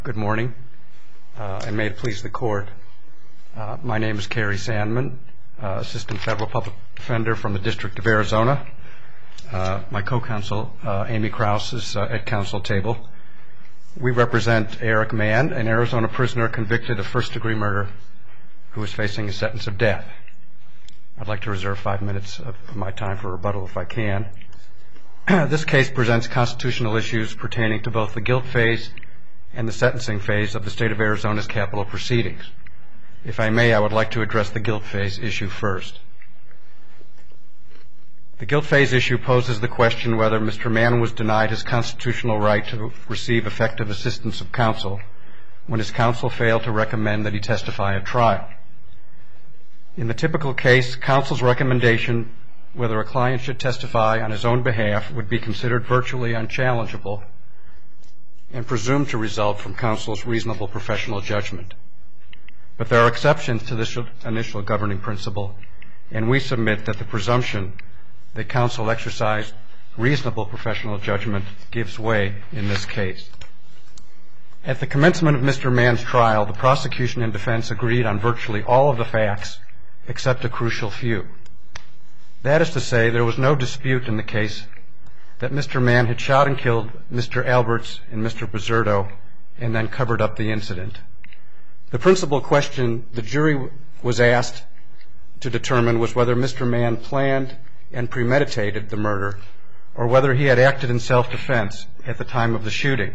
Good morning, and may it please the Court. My name is Kerry Sandman, Assistant Federal Public Defender from the District of Arizona. My co-counsel, Amy Krause, is at counsel table. We represent Eric Mann, an Arizona prisoner convicted of first-degree murder who is facing a sentence of death. I'd like to reserve 5 minutes of my time for rebuttal if I can. This case presents constitutional issues pertaining to both the guilt phase and the sentencing phase of the state of Arizona's capital proceedings. If I may, I would like to address the guilt phase issue first. The guilt phase issue poses the question whether Mr. Mann was denied his constitutional right to receive effective assistance of counsel when his counsel failed to recommend that he testify at trial. In the typical case, counsel's recommendation whether a client should testify on his own behalf would be considered virtually unchallengeable and presumed to result from counsel's reasonable professional judgment. But there are exceptions to this initial governing principle, and we submit that the presumption that counsel exercised reasonable professional judgment gives way in this case. At the commencement of Mr. Mann's trial, the prosecution and defense agreed on virtually all of the facts except a crucial few. That is to say, there was no dispute in the case that Mr. Mann had shot and killed Mr. Alberts and Mr. Bizzurdo and then covered up the incident. The principal question the jury was asked to determine was whether Mr. Mann planned and premeditated the murder or whether he had acted in self-defense at the time of the shooting.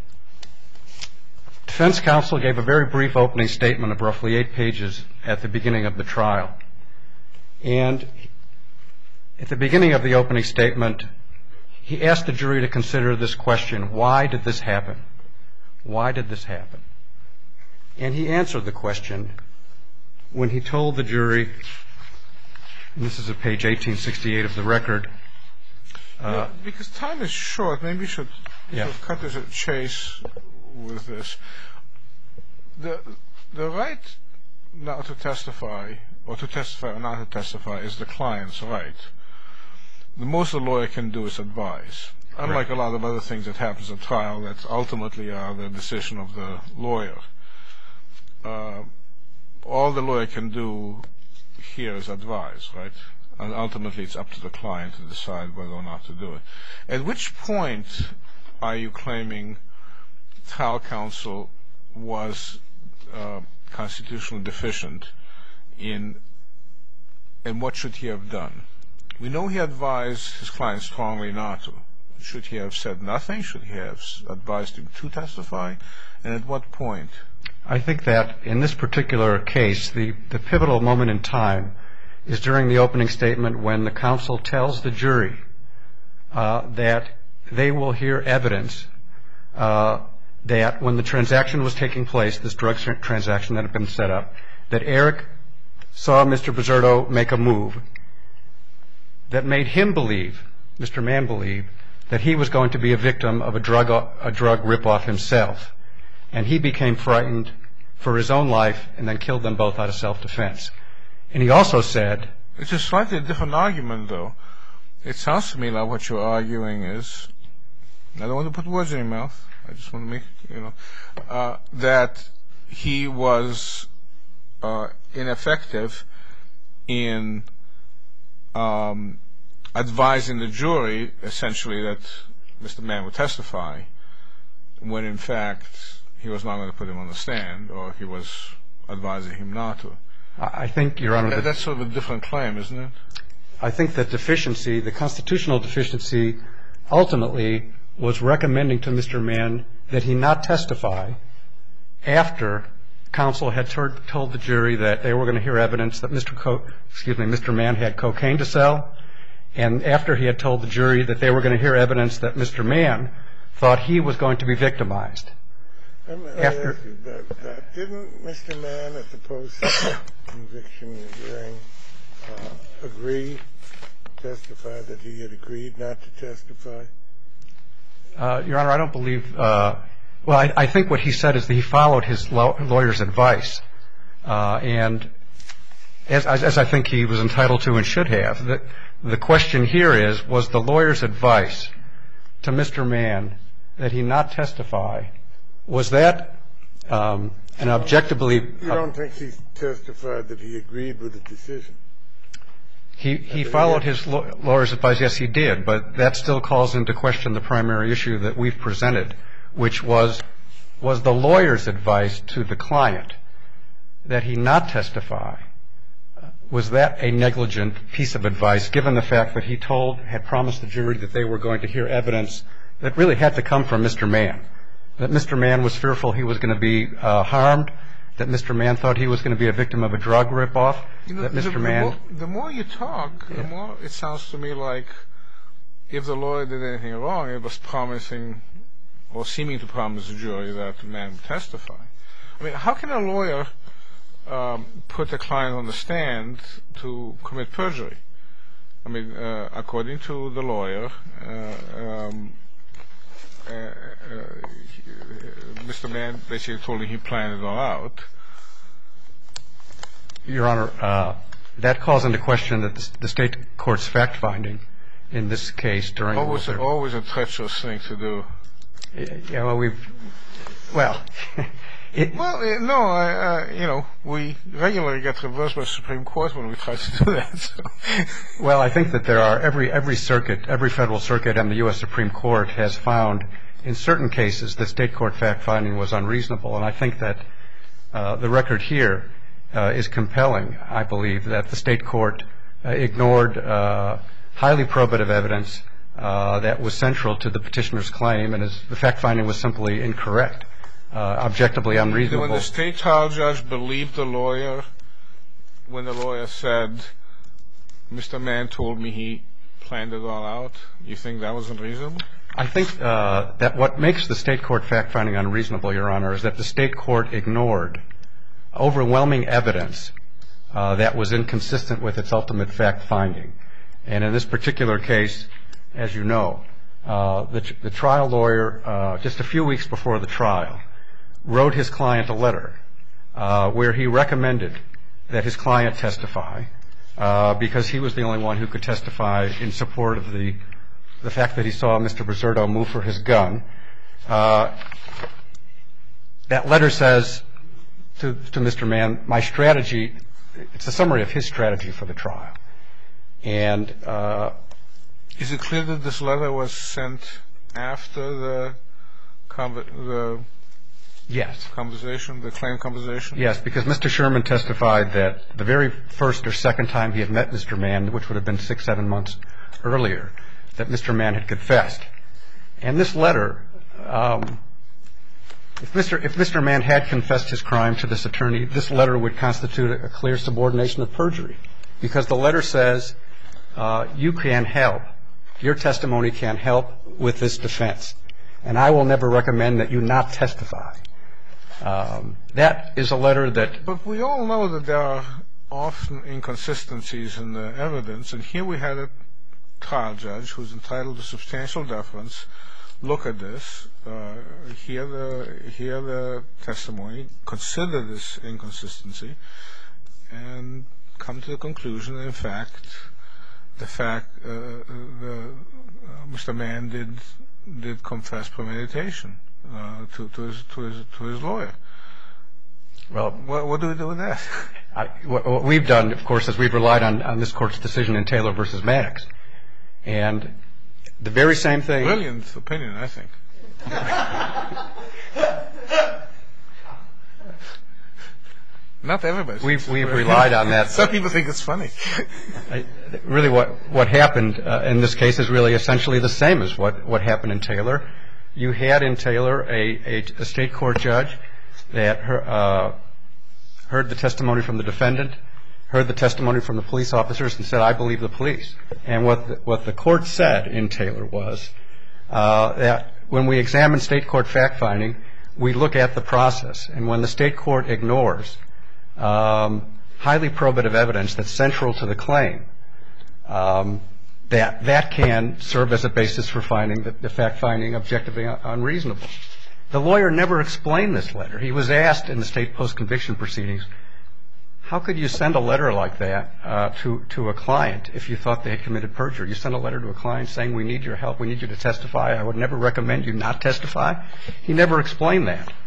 Defense counsel gave a very brief opening statement of roughly 8 pages at the beginning of the trial. And at the beginning of the opening statement, he asked the jury to consider this question: why did this happen? Why did this happen? And he answered the question when he told the jury, and this is at page 1868 of the record. Because time is short, maybe we should sort of cut to the chase with this. The right not to testify, or to testify or not to testify, is the client's right. The most a lawyer can do is advise. Unlike a lot of other things that happens at trial that ultimately are the decision of the lawyer. All the lawyer can do here is advise, right? And ultimately it's up to the client to decide whether or not to do it. At which point are you claiming trial counsel was constitutionally deficient in, and what should he have done? We know he advised his client strongly not to. Should he have said nothing? Should he have advised him to testify? And at what point? I think that in this particular case, the pivotal moment in time is during the opening statement when the counsel tells the jury that they will hear evidence that when the transaction was taking place, this drug transaction that had been set up, that Eric saw Mr. Bizzurdo make a move that made him believe, Mr. Mann believe, that he was going to be a victim of a drug rip-off himself. And he became frightened for his own life and then killed them both out of self-defense. And he also said... It's a slightly different argument, though. It sounds to me like what you're arguing is... I don't want to put words in your mouth. I just want to make, that he was ineffective in advising the jury, essentially, that Mr. Mann would testify, when in fact he was not going to put him on the stand, or he was advising him not to. I think, Your Honor... That's sort of a different claim, isn't it? I think that deficiency, the constitutional deficiency, ultimately was recommending to Mr. Mann that he not testify after counsel had told the jury that they were going to hear evidence that Mr. Mann had cocaine to sell, and after he had told the jury that they were going to hear evidence that Mr. Mann thought he was going to be victimized. Let me ask you about that. Didn't Mr. Mann at the post-conviction hearing testify that he had agreed not to testify? Your Honor, I don't believe... I think what he said is that he followed his lawyer's advice, and as I think he was entitled to and should have. The question here is, was the lawyer's advice to Mr. Mann that he not testify Was that an objectively... You don't think he testified that he agreed with the decision? He followed his lawyer's advice. Yes, he did. But that still calls into question the primary issue that we've presented, which was the lawyer's advice to the client that he not testify. Was that a negligent piece of advice, given the fact that he had promised the jury that they were going to hear evidence that really had to come from Mr. Mann, that Mr. Mann was fearful he was going to be harmed, that Mr. Mann thought he was going to be a victim of a drug ripoff, that Mr. Mann... The more you talk, the more it sounds to me like if the lawyer did anything wrong, it was promising or seeming to promise the jury that the man would testify. I mean, how can a lawyer put a client on the stand to commit perjury? I mean, according to the lawyer, Mr. Mann basically told him he planned it all out. Your Honor, that calls into question that the state court's fact-finding in this case during... Always a treacherous thing to do. Yeah, well, we regularly get reversed by the Supreme Court when we try to do that. So. Well, I think that there are every circuit, every federal circuit, and the U.S. Supreme Court has found in certain cases that state court fact-finding was unreasonable, and I think that the record here is compelling. I believe that the state court ignored highly probative evidence that was central to the petitioner's claim, and the fact-finding was simply incorrect. Objectively unreasonable. When the state trial judge believed the lawyer, when the lawyer said, Mr. Mann told me he planned it all out, you think that was unreasonable? I think that what makes the state court fact-finding unreasonable, Your Honor, is that the state court ignored overwhelming evidence that was inconsistent with its ultimate fact-finding. And in this particular case, as you know, the trial lawyer, just a few weeks before the trial, wrote his client a letter where he recommended that his client testify because he was the only one who could testify in support of the fact that he saw Mr. Bizzardo move for his gun. That letter says to Mr. Mann, my strategy, it's a summary of his strategy for the trial. And is it clear that this letter was sent after the yes. Conversation, the claim conversation? Yes, because Mr. Sherman testified that the very first or second time he had met Mr. Mann, which would have been 6-7 months earlier, that Mr. Mann had confessed. And this letter, if Mr. Mann had confessed his crime to this attorney, this letter would constitute a clear subordination of perjury, because the letter says you can help, your testimony can help with this defense, and I will never recommend that you not testify. That is a letter that... But we all know that there are often inconsistencies in the evidence, and here we had a trial judge who's entitled to substantial deference look at this, hear the testimony, consider this inconsistency, and come to the conclusion that, in fact, Mr. Mann did confess premeditation to his lawyer. Well, what do we do with that? What we've done, of course, is we've relied on this court's decision in Taylor v. Maddox. And the very same thing... Brilliant opinion, I think. Not everybody. We've relied on that. Some people think it's funny. Really, what happened in this case is really essentially the same as what happened in Taylor. You had in Taylor a state court judge that heard the testimony from the defendant, heard the testimony from the police officers, and said, I believe the police. And what the court said in Taylor was that when we examine state court fact-finding, we look at the process. And when the state court ignores highly probative evidence that's central to the claim, that can serve as a basis for finding the fact-finding objectively unreasonable. The lawyer never explained this letter. He was asked in the state post-conviction proceedings, how could you send a letter like that to a client if you thought they had committed perjury? You send a letter to a client saying, we need your help, we need you to testify, I would never recommend you not testify? He never explained that.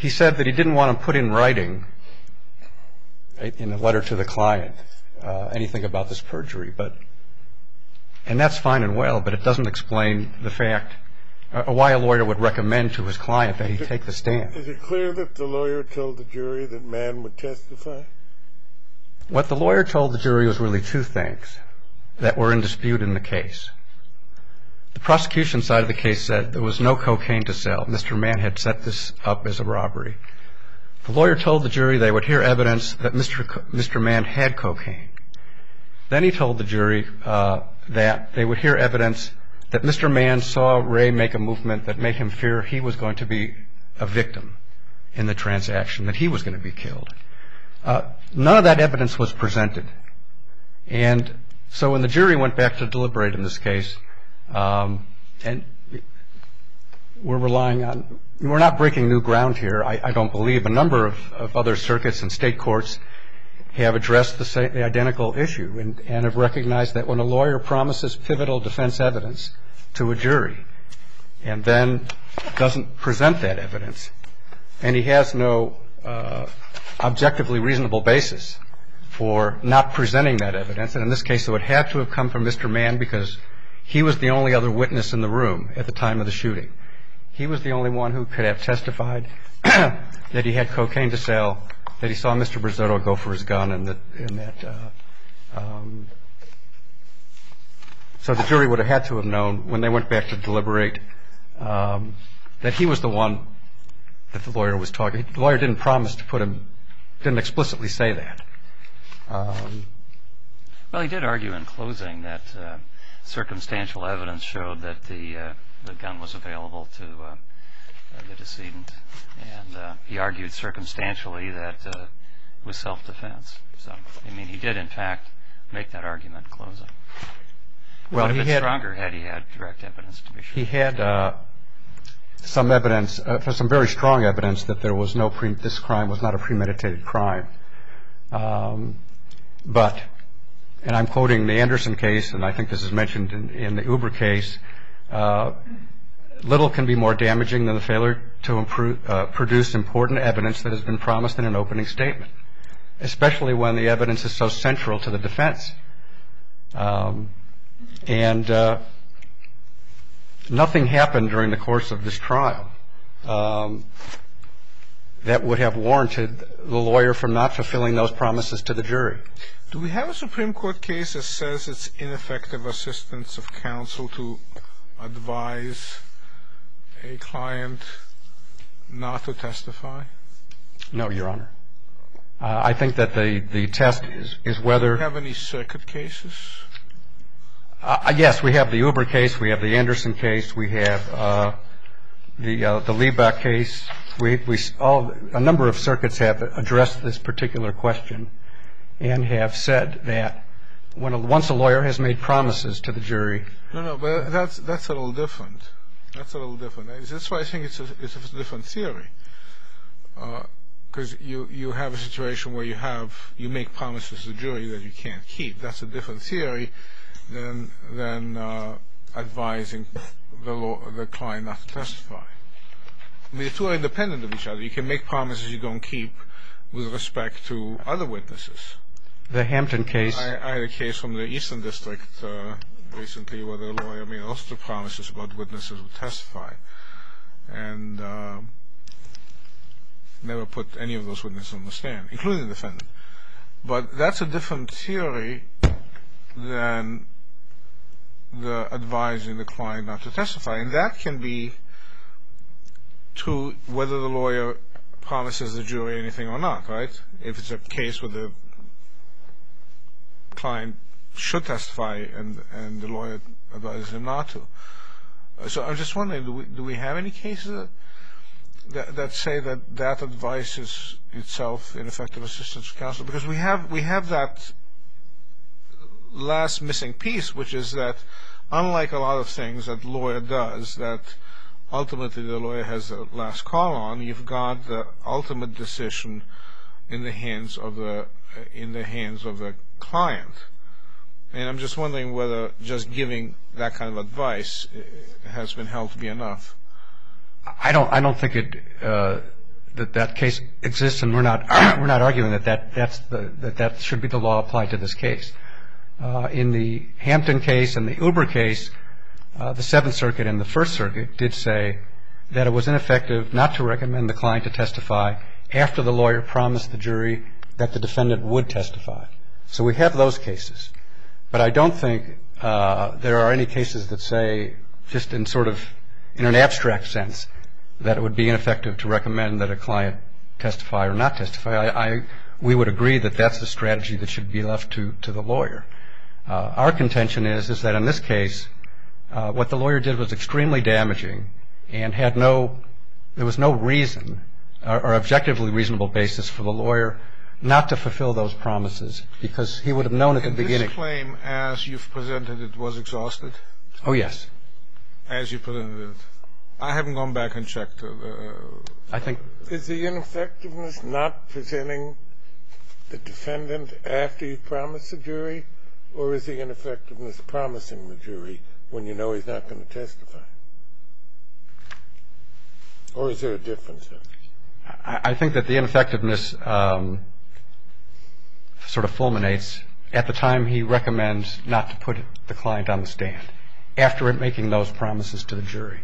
he said that he didn't want to put in writing in a letter to the client anything about this perjury, and that's fine and well, but it doesn't explain the fact why a lawyer would recommend to his client that he take the stand. Is it clear that the lawyer told the jury that Mann would testify? What the lawyer told the jury was really two things that were in dispute in the case. The prosecution side of the case said there was no cocaine to sell. Mr. Mann had set this up as a robbery. The lawyer told the jury they would hear evidence that Mr. Mann had cocaine. Then he told the jury that they would hear evidence that Mr. Mann saw Ray make a movement that made him fear he was going to be a victim in the transaction, that he was going to be killed. None of that evidence was presented. And so when the jury went back to deliberate in this case, and we're not breaking new ground here, I don't believe. A number of other circuits and state courts have addressed the identical issue and have recognized that when a lawyer promises pivotal defense evidence to a jury and then doesn't present that evidence, and he has no objectively reasonable basis for not presenting that evidence, and in this case it would have to have come from Mr. Mann because he was the only other witness in the room at the time of the shooting. He was the only one who could have testified that he had cocaine to sell, that he saw Mr. Brizzotto go for his gun, so the jury would have had to have known when they went back to deliberate that he was the one that the lawyer was talking. The lawyer didn't promise to didn't explicitly say that. Well, he did argue in closing that circumstantial evidence showed that the gun was available to the decedent, and he argued circumstantially that it was self-defense. So, I mean, he did in fact make that argument in closing. Well, he had stronger had he had direct evidence, to be sure. He had some evidence, some very strong evidence that there was this crime was not a premeditated crime. But, and I'm quoting the Anderson case, and I think this is mentioned in the Uber case, little can be more damaging than the failure to produce important evidence that has been promised in an opening statement, especially when the evidence is so central to the defense. And nothing happened during the course of this trial that would have warranted the lawyer from not fulfilling those promises to the jury. Do we have a Supreme Court case that says it's ineffective assistance of counsel to advise a client not to testify? No, Your Honor. I think that the test is whether... Do you have any circuit cases? Yes, we have the Uber case, we have the Anderson case, we have the Liebach case. A number of circuits have addressed this particular question and have said that once a lawyer has made promises to the jury... No, but that's a little different. That's a little different. That's why I think it's a different theory. Because you have a situation where you make promises to the jury that you can't keep. That's a different theory than advising the client not to testify. I mean, the two are independent of each other. You can make promises you don't keep with respect to other witnesses. The Hampton case... I had a case from the Eastern District recently where the lawyer made lots of promises about witnesses who testify and never put any of those witnesses on the stand, including the defendant. But that's a different theory than the advising the client not to testify. And that can be true whether the lawyer promises the jury anything or not, right? If it's a case where the client should testify and the lawyer advises him not to. So I'm just wondering, do we have any cases that say that advice is itself ineffective assistance to counsel? Because we have that last missing piece, which is that unlike a lot of things that the lawyer does that ultimately the lawyer has the last call on, you've got the ultimate decision in the hands of the client. And I'm just wondering whether just giving that kind of advice has been held to be enough. I don't think it that case exists, and we're not arguing that should be the law applied to this case. In the Hampton case and the Uber case, the Seventh Circuit and the First Circuit did say that it was ineffective not to recommend the client to testify after the lawyer promised the jury that the defendant would testify. So we have those cases. But I don't think there are any cases that say, just in an abstract sense, that it would be ineffective to recommend that a client testify or not testify. We would agree that that's the strategy that should be left to the lawyer. Our contention is that in this case, what the lawyer did was extremely damaging, and there was no reason or objectively reasonable basis for the lawyer not to fulfill those promises, because he would have known at the beginning. This claim, as you've presented it, was exhausted? Oh, yes. As you presented it. I haven't gone back and checked. I think. Is the ineffectiveness not presenting the defendant after you promised the jury, or is the ineffectiveness promising the jury when you know he's not going to testify? Or is there a difference? I think that the ineffectiveness sort of fulminates at the time he recommends not to put the client on the stand, after making those promises to the jury.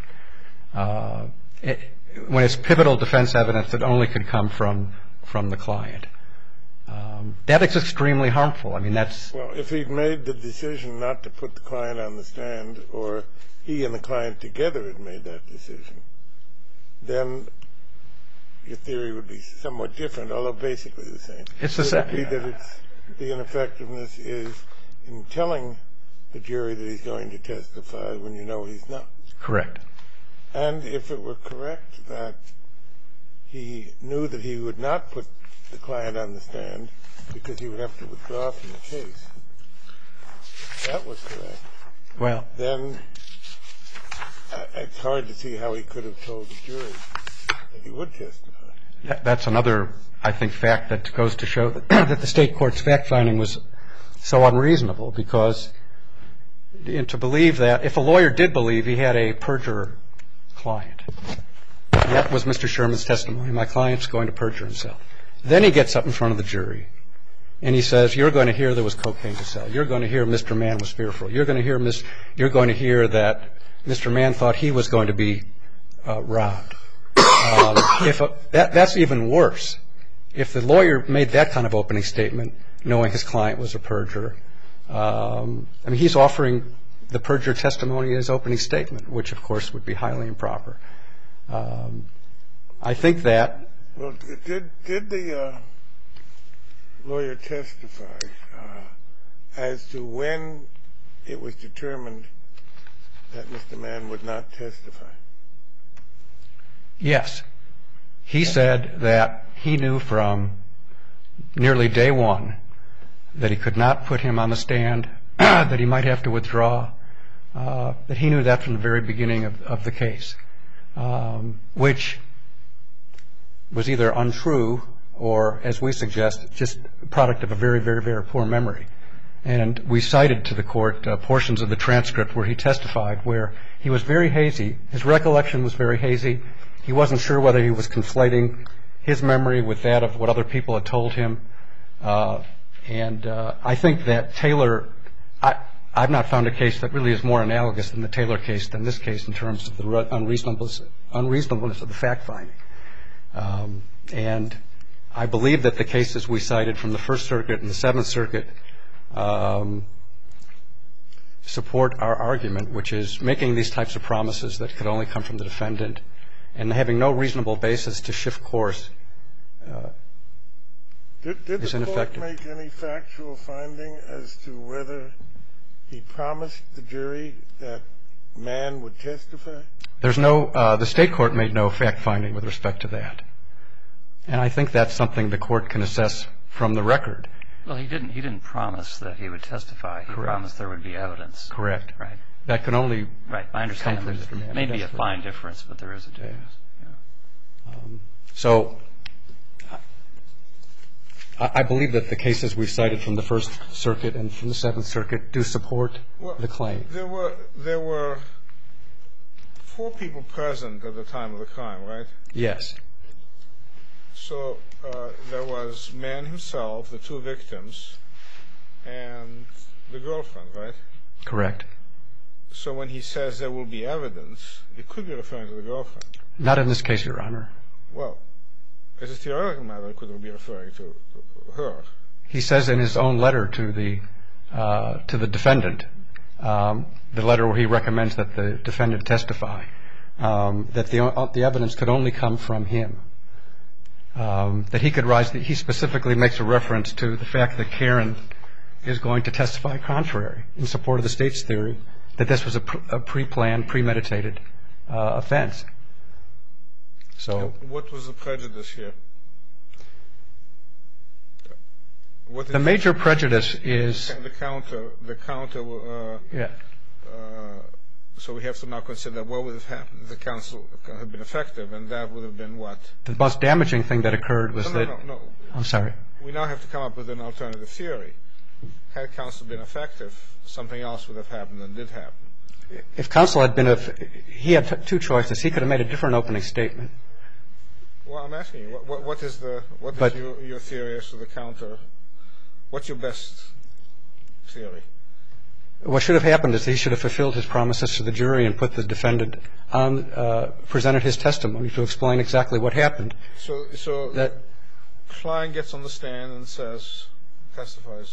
When it's pivotal defense evidence that only could come from the client. That is extremely harmful. I mean, that's... Well, if he'd made the decision not to put the client on the stand, or he and the client together had made that decision, then your theory would be somewhat different, although basically the same. It's the same. It would be that the ineffectiveness is in telling the jury that he's going to testify when you know he's not. Correct. And if it were correct that he knew that he would not put the client on the stand because he would have to withdraw from the case, if that was correct, well, then it's hard to see how he could have told the jury that he would testify. That's another, I think, fact that goes to show that the state court's fact-finding was so unreasonable, because to believe that, if a lawyer did believe he had a perjurer client, that was Mr. Sherman's testimony, my client's going to perjure himself. Then he gets up in front of the jury and he says, you're going to hear there was cocaine to sell. You're going to hear Mr. Mann was fearful. You're going to hear that Mr. Mann thought he was going to be robbed. That's even worse. If the lawyer made that kind of opening statement, knowing his client was a perjurer, I mean, he's offering the perjurer testimony as opening statement, which, of course, would be highly improper. I think that... Well, did the lawyer testify as to when it was determined that Mr. Mann would not testify? Yes. He said that he knew from nearly day one that he could not put him on the stand, that he might have to withdraw, that he knew that from the very beginning of the case, which was either untrue or, as we suggest, just a product of a very, very, very poor memory. And we cited to the court portions of the transcript where he testified where he was very hazy. His recollection was very hazy. He wasn't sure whether he was conflating his memory with that of what other people had told him. And I think that Taylor, I've not found a case that really is more analogous than the Taylor case than this case in terms of the unreasonableness of the fact-finding. And I believe that the cases we cited from the First Circuit and the Seventh Circuit support our argument, which is making these types of promises that could only come from the defendant and having no reasonable basis to shift course is ineffective. Did the court make any factual finding as to whether he promised the jury that Mann would testify? The state court made no fact-finding with respect to that. And I think that's something the court can assess from the record. Well, he didn't promise that he would testify. He promised there would be evidence. Correct. Right. That can only I understand there may be a fine difference, but there is a difference. Yeah. So I believe that the cases we cited from the First Circuit and from the Seventh Circuit do support the claim. There were 4 people present at the time of the crime, right? Yes. So there was Mann himself, the two victims, and the girlfriend, right? Correct. So when he says there will be evidence, it could be referring to the girlfriend. Not in this case, Your Honor. Well, as a theoretical matter, it could be referring to her. He says in his own letter to the defendant, the letter where he recommends that the defendant testify, that the evidence could only come from him. That he could rise. He specifically makes a reference to the fact that Karen is going to testify contrary in support of the state's theory that this was a pre-planned, premeditated offense. So, what was the prejudice here? The major prejudice is the counter. Yeah. So we have to now consider what would have happened if the counsel had been effective, and that would have been what? The most damaging thing that occurred was No. I'm sorry. We now have to come up with an alternative theory. Had counsel been effective, something else would have happened and did happen. If counsel had been he had two choices. He could have made a different opening statement. Well, I'm asking you, what is your theory as to the counter? What's your best theory? What should have happened is he should have fulfilled his promises to the jury and put the defendant on, presented his testimony to explain exactly what happened. So that client gets on the stand and testifies.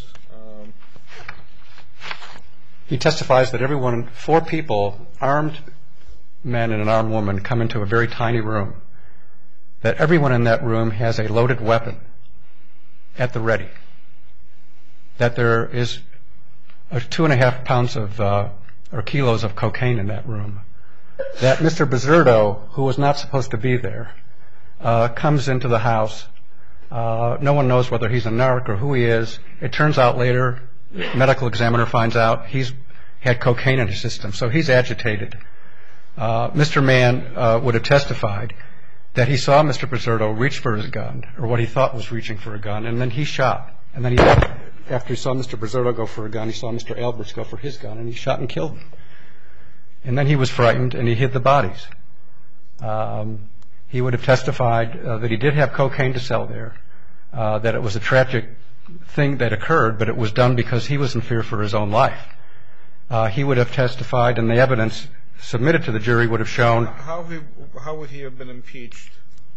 He testifies that four people, armed men and an armed woman, come into a very tiny room. That everyone in that room has a loaded weapon at the ready. That there is 2.5 pounds or kilos of cocaine in that room. That Mr. Bizzardo, who was not supposed to be there, comes into the house. No one knows whether he's a narc or who he is. It turns out later, medical examiner finds out he's had cocaine in his system, so he's agitated. Mr. Mann would have testified that he saw Mr. Bizzardo reach for his gun, or what he thought was reaching for a gun, and then he shot. And then after he saw Mr. Bizzardo go for a gun, he saw Mr. Alberts go for his gun, and he shot and killed him. And then he was frightened, and he hid the bodies. He would have testified that he did have cocaine to sell there, that it was a tragic thing that occurred, but it was done because he was in fear for his own life. He would have testified, and the evidence submitted to the jury would have shown. How would he have been impeached?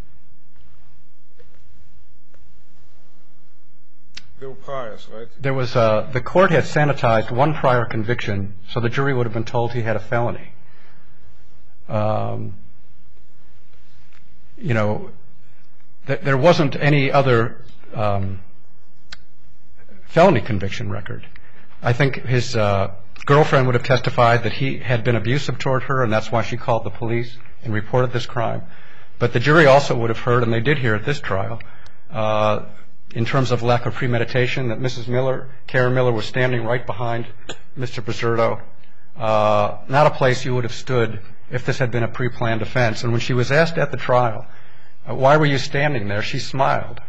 There were priors, right? There was the court had sanitized one prior conviction, so the jury would have been told he had a felony. There wasn't any other felony conviction record. I think his girlfriend would have testified that he had been abusive toward her, and that's why she called the police and reported this crime. But the jury also would have heard, and they did hear at this trial, in terms of lack of premeditation, that Mrs. Miller, Karen Miller, was standing right behind Mr. Bizzardo, not a place you would have stood if this had been a pre-planned offense. And when she was asked at the trial, why were you standing there, she smiled.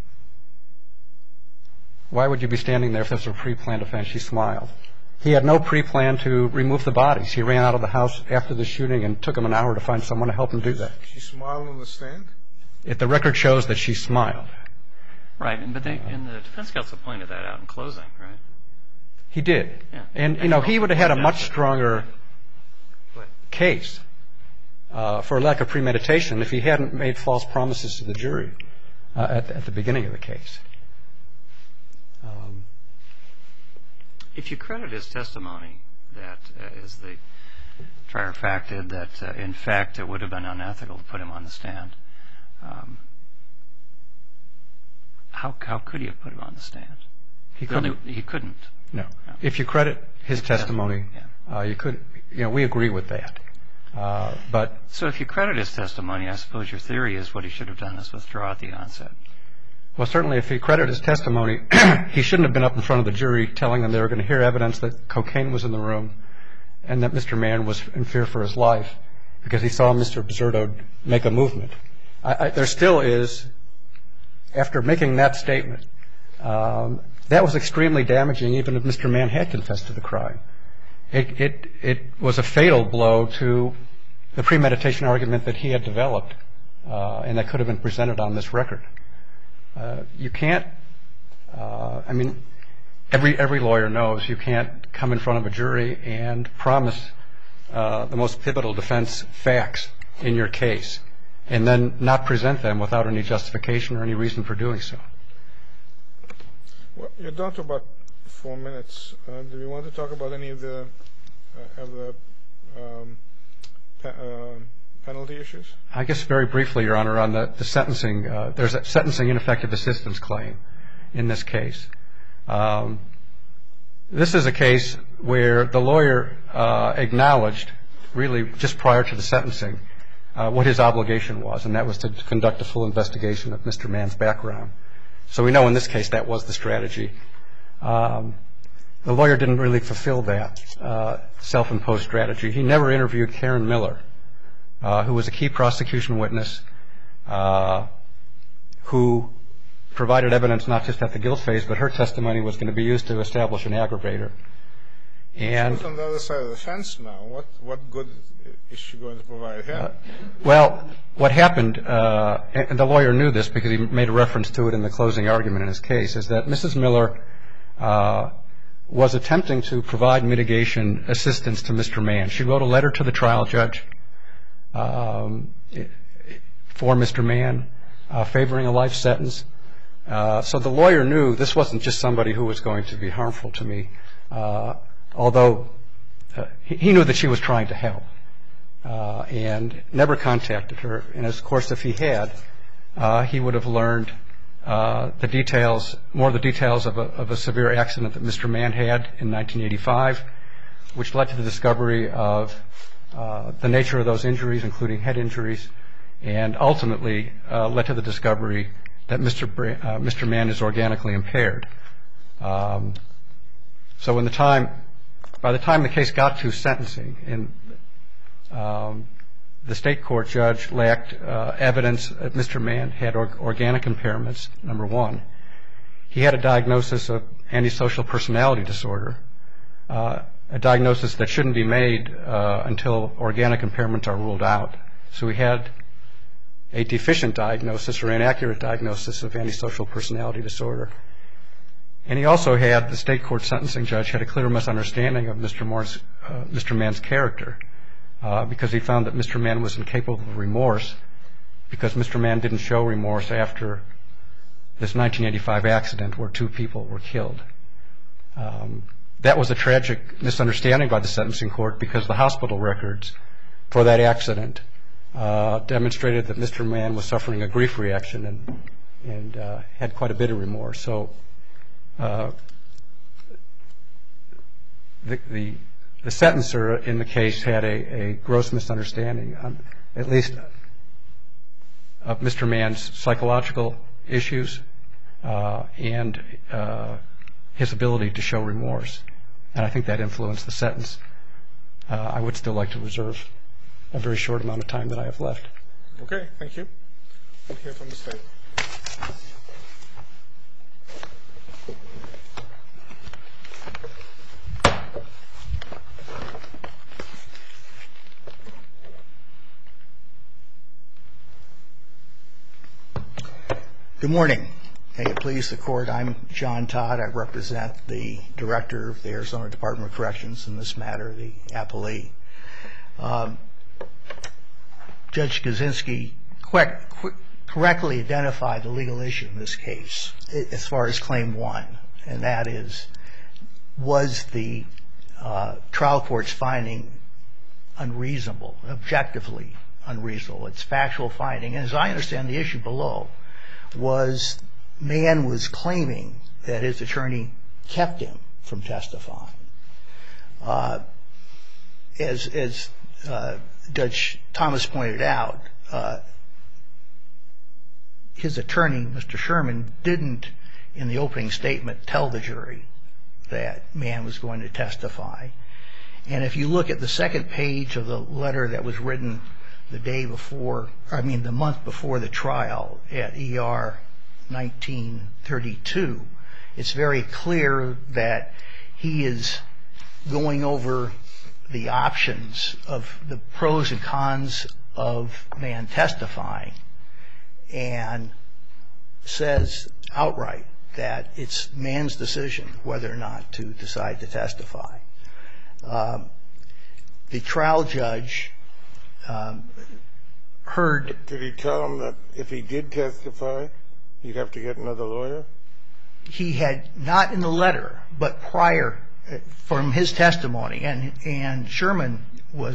Why would you be standing there if this was a pre-planned offense? She smiled. He had no pre-plan to remove the bodies. He ran out of the house after the shooting and took him an hour to find someone to help him do that. She smiled on the stand? The record shows that she smiled. Right, but the defense counsel pointed that out in closing, right? He did. Yeah. And, he would have had a much stronger case for lack of premeditation if he hadn't made false promises to the jury at the beginning of the case. If you credit his testimony that, as the trier fact did, that in fact it would have been unethical to put him on the stand, how could he have put him on the stand? He couldn't. He couldn't. No. If you credit his testimony, you could. We agree with that. But so if you credit his testimony, I suppose your theory is what he should have done is withdraw at the onset. Well, certainly if he credited his testimony, he shouldn't have been up in front of the jury telling them they were going to hear evidence that cocaine was in the room and that Mr. Mann was in fear for his life because he saw Mr. Bizzardo make a movement. There still is, after making that statement, that was extremely damaging even if Mr. Mann had confessed to the crime. It was a fatal blow to the premeditation argument that he had developed and that could have been presented on this record. You can't, every lawyer knows you can't come in front of a jury and promise the most pivotal defense facts in your case and then not present them without any justification or any reason for doing so. Well, you're down to about 4 minutes. Do you want to talk about any of the penalty issues? I guess very briefly, Your Honor, on the sentencing, there's a sentencing ineffective assistance claim in this case. This is a case where the lawyer acknowledged, really just prior to the sentencing, what his obligation was, and that was to conduct a full investigation of Mr. Mann's background. So we know in this case that was the strategy. The lawyer didn't really fulfill that self-imposed strategy. He never interviewed Karen Miller, who was a key prosecution witness, who provided evidence not just at the guilt phase, but her testimony was going to be used to establish an aggravator. And she's on the other side of the fence now. What good is she going to provide him? Well, what happened, and the lawyer knew this because he made a reference to it in the closing argument in his case, is that Mrs. Miller was attempting to provide mitigation assistance to Mr. Mann. She wrote a letter to the trial judge for Mr. Mann, favoring a life sentence. So the lawyer knew this wasn't just somebody who was going to be harmful to me, although he knew that she was trying to help and never contacted her. And, of course, if he had, he would have learned the details of a severe accident that Mr. Mann had in 1985, which led to the discovery of the nature of those injuries, including head injuries, and ultimately led to the discovery that Mr. Mann is organically impaired. So by the time the case got to sentencing, the state court judge lacked evidence that Mr. Mann had organic impairments, number one. He had a diagnosis of antisocial personality disorder, a diagnosis that shouldn't be made until organic impairments are ruled out. So he had a deficient diagnosis or inaccurate diagnosis of antisocial personality disorder. And he also had, the state court sentencing judge had a clear misunderstanding of Mr. Mann's character because he found that Mr. Mann was incapable of remorse because Mr. Mann didn't show remorse after this 1985 accident where 2 people were killed. That was a tragic misunderstanding by the sentencing court because the hospital records for that accident demonstrated that Mr. Mann was suffering a grief reaction and had quite a bit of remorse. So the sentencer in the case had a gross misunderstanding, at least of Mr. Mann's psychological issues and his ability to show remorse. And I think that influenced the sentence. I would still like to reserve a very short amount of time that I have left. Okay, thank you. We'll hear from the state. Good morning. May it please the Court, I'm John Todd. I represent the Director of the Arizona Department of Corrections in this matter, the appellee. Judge Kaczynski correctly identified the legal issue in this case as far as Claim 1, and that is, was the trial court's finding unreasonable, objectively unreasonable? It's factual finding. And as I understand the issue below, was Mann was claiming that his attorney kept him from testifying. As Judge Thomas pointed out, his attorney, Mr. Sherman, didn't, in the opening statement, tell the jury that Mann was going to testify. And if you look at the second page of the letter that was written the month before the trial at ER 1932, it's very clear that he is going over the options of the pros and cons of Mann testifying. And says outright that it's man's decision whether or not to decide to testify. The trial judge heard. Did he tell him that if he did testify, he'd have to get another lawyer? He had, not in the letter, but prior from his testimony, and Mr. Sherman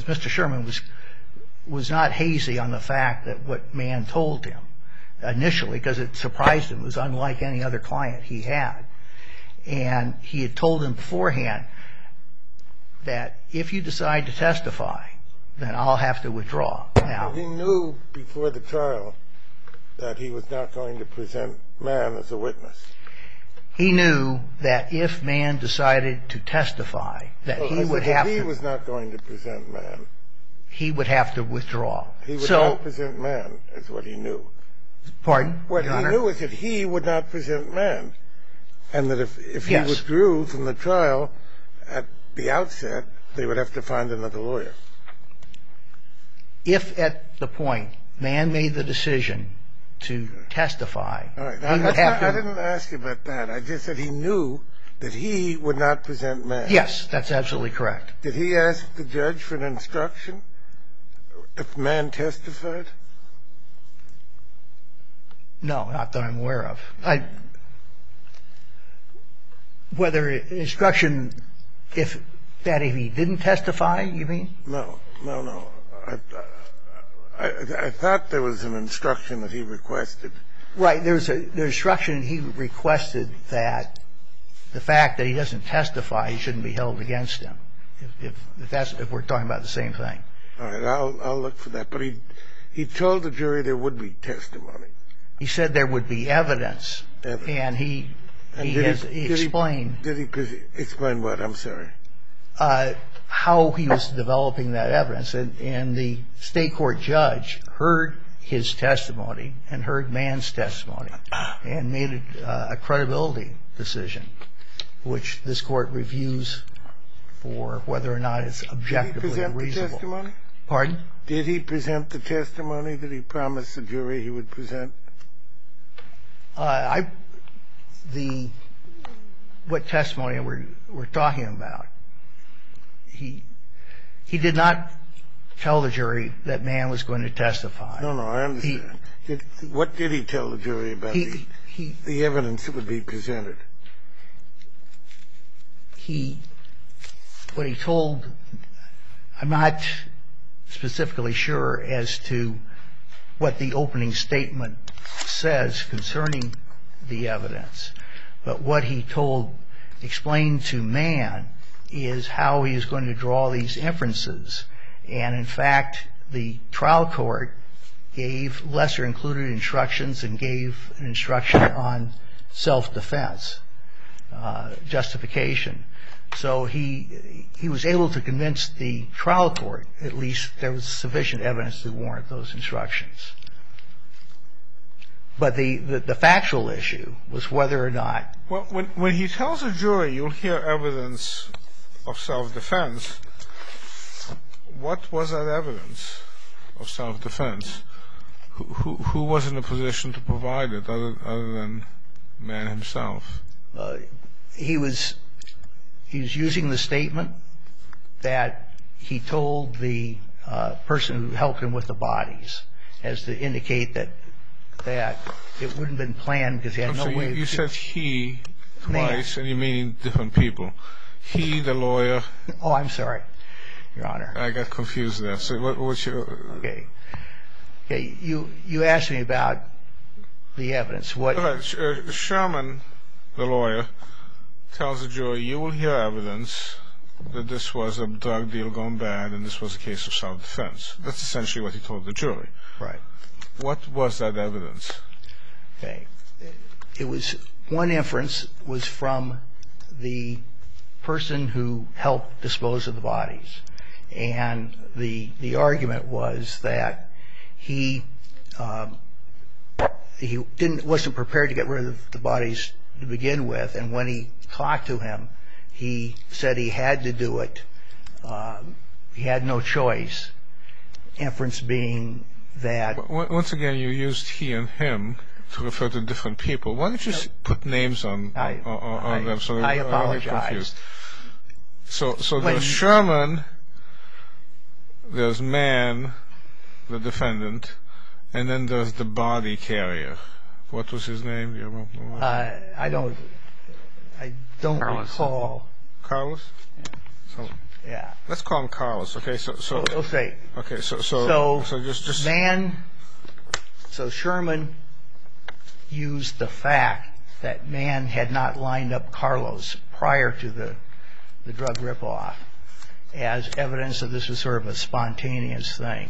was not hazy on the fact that what Mann told him initially, because it surprised him. It was unlike any other client he had. And he had told him beforehand that if you decide to testify, then I'll have to withdraw. Now, he knew before the trial that he was not going to present Mann as a witness. He knew that if Mann decided to testify, that he would have to. He was not going to present Mann. He would have to withdraw. He would not present Mann, is what he knew. Pardon? What he knew is that he would not present Mann, and that if he withdrew from the trial at the outset, they would have to find another lawyer. If at the point Mann made the decision to testify, all right. he would have to. I didn't ask you about that. I just said he knew that he would not present Mann. Yes, that's absolutely correct. Did he ask the judge for an instruction if Mann testified? No, not that I'm aware of. Whether instruction, if he didn't testify, you mean? No. I thought there was an instruction that he requested. Right. There's the instruction he requested that the fact that he doesn't testify, he shouldn't be held against him. If we're talking about the same thing. All right. I'll look for that. But he told the jury there would be testimony. He said there would be evidence, and he explained. Did he explain what? I'm sorry. How he was developing that evidence, and the state court judge heard his testimony and heard Mann's testimony and made a credibility decision, which this court reviews for whether or not it's objectively reasonable. Did he present the testimony? Pardon? Did he present the testimony that he promised the jury he would present? What testimony we're talking about? He did not tell the jury that Mann was going to testify. No, I understand. What did he tell the jury about the evidence that would be presented? What he told, I'm not specifically sure as to what the opening statement says concerning the evidence, but what he explained to Mann is how he is going to draw these inferences. And in fact, the trial court gave lesser included instructions and gave an instruction on self-defense, justification. So he was able to convince the trial court, at least there was sufficient evidence to warrant those instructions. But the factual issue was whether or not. Well, when he tells a jury you'll hear evidence of self-defense, what was that evidence of self-defense? Who was in a position to provide it other than Mann himself? He was using the statement that he told the person who helped him with the bodies as to indicate that it wouldn't have been planned because he had no way of. You said he twice, Mann. and you mean different people. He, the lawyer. Oh, I'm sorry, Your Honor. I got confused there. So what's your? Okay. You asked me about the evidence. What? Sherman, the lawyer, tells the jury you will hear evidence that this was a drug deal gone bad and this was a case of self-defense. That's essentially what he told the jury. Right. What was that evidence? Okay. It was one inference was from the person who helped dispose of the bodies, and the argument was that he wasn't prepared to get rid of the bodies to begin with, and when he talked to him, he said he had to do it. He had no choice. Inference being that. Once again, you used he and him to refer to different people. Why don't you put names on them so I I'm apologize. confused. So there's Sherman, there's Mann, the defendant, and then there's the body carrier. What was his name? Do you remember? I don't recall. Carlos? So Yeah. let's call him Carlos. Okay, so We'll say. okay, so just Mann. So Sherman used the fact that Mann had not lined up Carlos prior to the drug ripoff as evidence that this was sort of a spontaneous thing.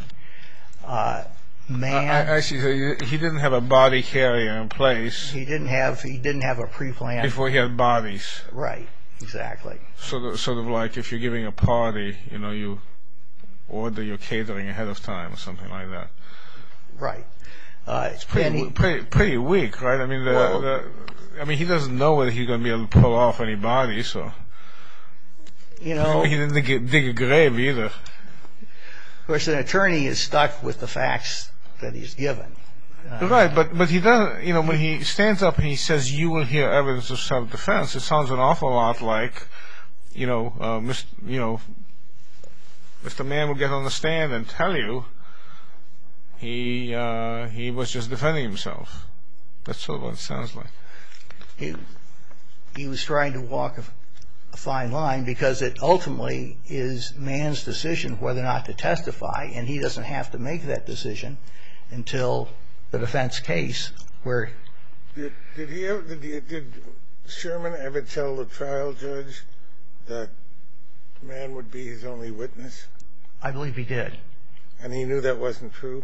Mann. I see. So he didn't have a body carrier in place. He didn't have a pre-planned. Before he had bodies. Right. Exactly. Sort of like if you're giving a party, you order your catering ahead of time or something like that. Right. It's pretty weak, right? I mean, he doesn't know whether he's going to be able to pull off any body, so. He didn't dig a grave either. Of course, an attorney is stuck with the facts that he's given. Right, but he doesn't. When he stands up and he says, "You will hear evidence of self-defense," it sounds an awful lot like, Mr. Mann will get on the stand and tell you he was just defending himself. That's sort of what it sounds like. He was trying to walk a fine line because it ultimately is Mann's decision whether or not to testify, and he doesn't have to make that decision until the defense case where. Did Sherman ever tell the trial judge that Mann would be his only witness? I believe he did. And he knew that wasn't true?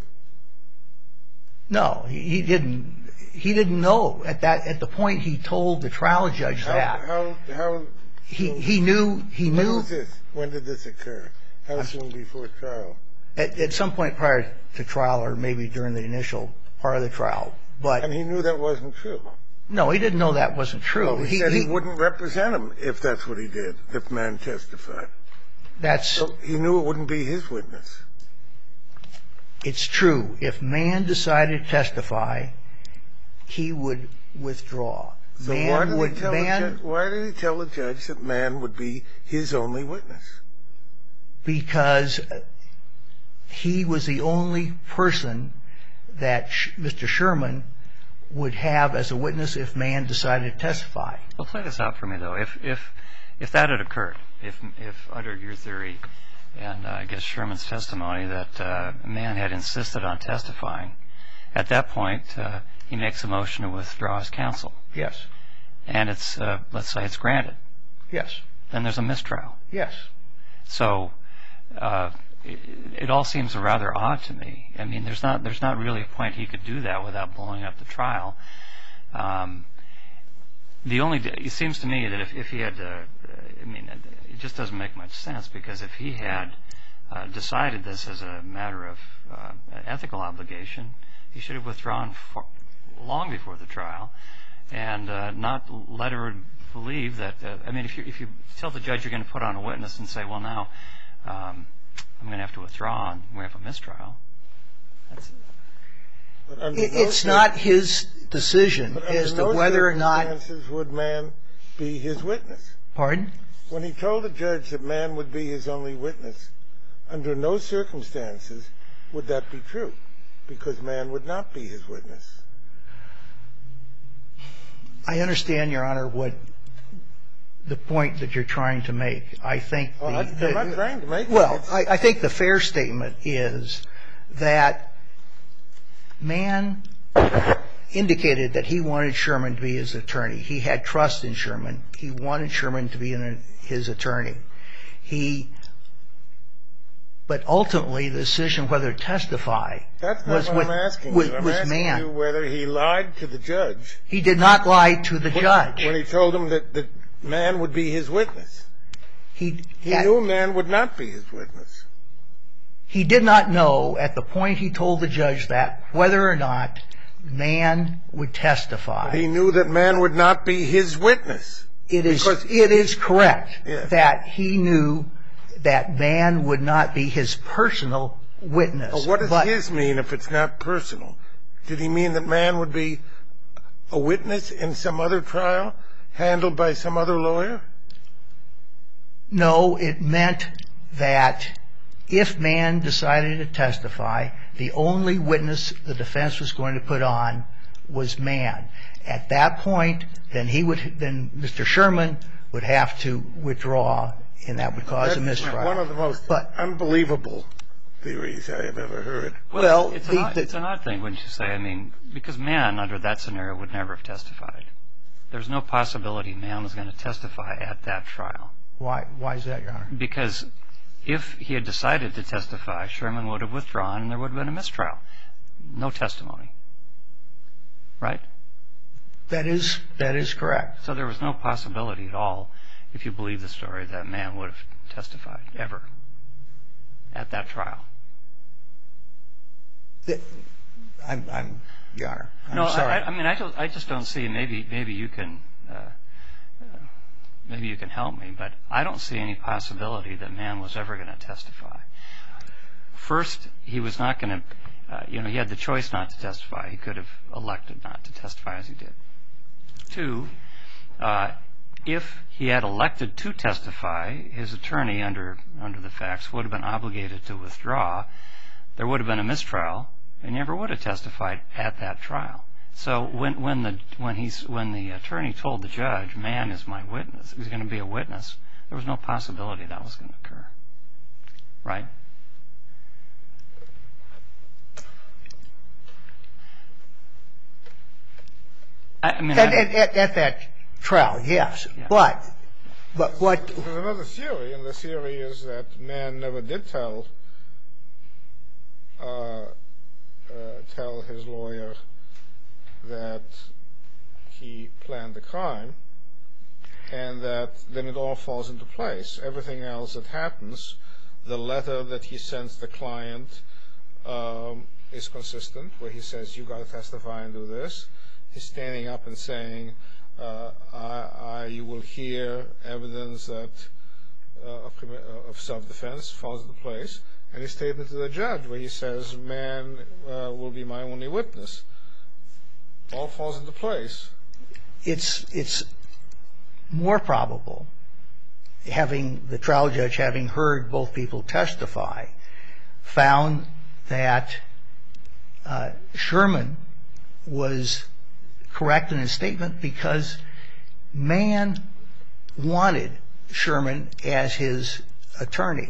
No, he didn't. He didn't know at the point he told the trial judge that. How he knew. When did this occur? How soon before trial? At some point prior to trial, or maybe during the initial part of the trial. And he knew that wasn't true? No, he didn't know that wasn't true. Well, he said he wouldn't represent him if that's what he did, if Mann testified. So he knew it wouldn't be his witness. It's true. If Mann decided to testify, he would withdraw. So why did he tell the judge that Mann would be his only witness? Because he was the only person that Mr. Sherman would have as a witness if Mann decided to testify. Well, play this out for me, though. If that had occurred, if under your theory and I guess Sherman's testimony that Mann had insisted on testifying, at that point he makes a motion to withdraw his counsel. Yes. And it's let's say it's granted. Yes. Then there's a mistrial. Yes. So it all seems rather odd to me. I mean, there's not really a point he could do that without blowing up the trial. It seems to me that if he had, it just doesn't make much sense, because if he had decided this as a matter of ethical obligation, he should have withdrawn long before the trial, and not let her believe that. If you tell the judge you're going to put on a witness and say, well, now I'm going to have to withdraw and we have a mistrial. It's not his decision as to whether or not. Would Mann be his witness? Pardon? When he told the judge that Mann would be his only witness, under no circumstances would that be true, because Mann would not be his witness. I understand, Your Honor, what the point that you're trying to make. I think I'm not trying to make it. Well, I think the fair statement is that Mann indicated that he wanted Sherman to be his attorney. He had trust in Sherman. He wanted Sherman to be his attorney. But ultimately, the decision whether to testify was what I'm asking you. I'm asking you whether he lied to the judge. He did not lie to the judge. When he told him that Mann would be his witness. He knew Mann would not be his witness. He did not know at the point he told the judge that whether or not Mann would testify. But he knew that Mann would not be his witness. It is correct that he knew that Mann would not be his personal witness. Well, what does his mean if it's not personal? Did he mean that Mann would be a witness in some other trial handled by some other lawyer? No, it meant that if Mann decided to testify, the only witness the defense was going to put on was Mann. At that point, then Mr. Sherman would have to withdraw, and that would cause a mistrial. That's one of the most unbelievable theories I have ever heard. Well, it's an odd thing, wouldn't you say? I mean, because Mann, under that scenario, would never have testified. There's no possibility Mann was going to testify at that trial. Why is that, Your Honor? Because if he had decided to testify, Sherman would have withdrawn and there would have been a mistrial. No testimony. Right? That is correct. So there was no possibility at all, if you believe the story, that Mann would have testified ever at that trial. Your Honor, I'm sorry. I mean, I just don't see. Maybe you can help me, but I don't see any possibility that Mann was ever going to testify. First, he was not going to. He had the choice not to testify. He could have elected not to testify, as he did. Two, if he had elected to testify, his attorney, under the facts, would have been obligated to withdraw. There would have been a mistrial, and he never would have testified at that trial. So when the attorney told the judge, Mann is my witness, he's going to be a witness, there was no possibility that was going to occur. Right? I mean, at that trial, yes. Yeah. But what? There's another theory, and the theory is that Mann never did tell his lawyer that he planned the crime, and that then it all falls into place. Everything else that happens, the letter that he sends the client is consistent, where he says, you got to testify and do this. He's standing up and saying, you will hear evidence that of self-defense falls into place. And his statement to the judge, where he says, Mann will be my only witness, all falls into place. It's more probable, the trial judge, having heard both people testify, found that Sherman was correct in his statement because Mann wanted Sherman as his attorney.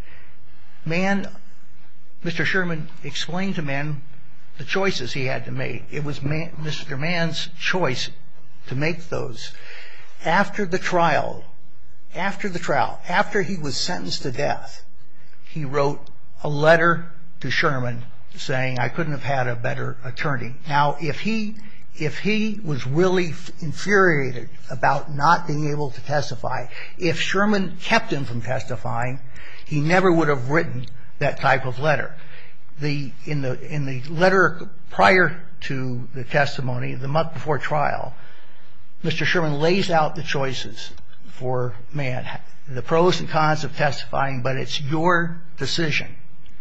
Mr. Sherman explained to Mann the choices he had to make. It was Mr. Mann's choice to make those. After the trial, after he was sentenced to death, he wrote a letter to Sherman saying, I couldn't have had a better attorney. Now, if he was really infuriated about not being able to testify, if Sherman kept him from testifying, he never would have written that type of letter. In the letter prior to the testimony, the month before trial, Mr. Sherman lays out the choices for Mann, the pros and cons of testifying, but it's your decision.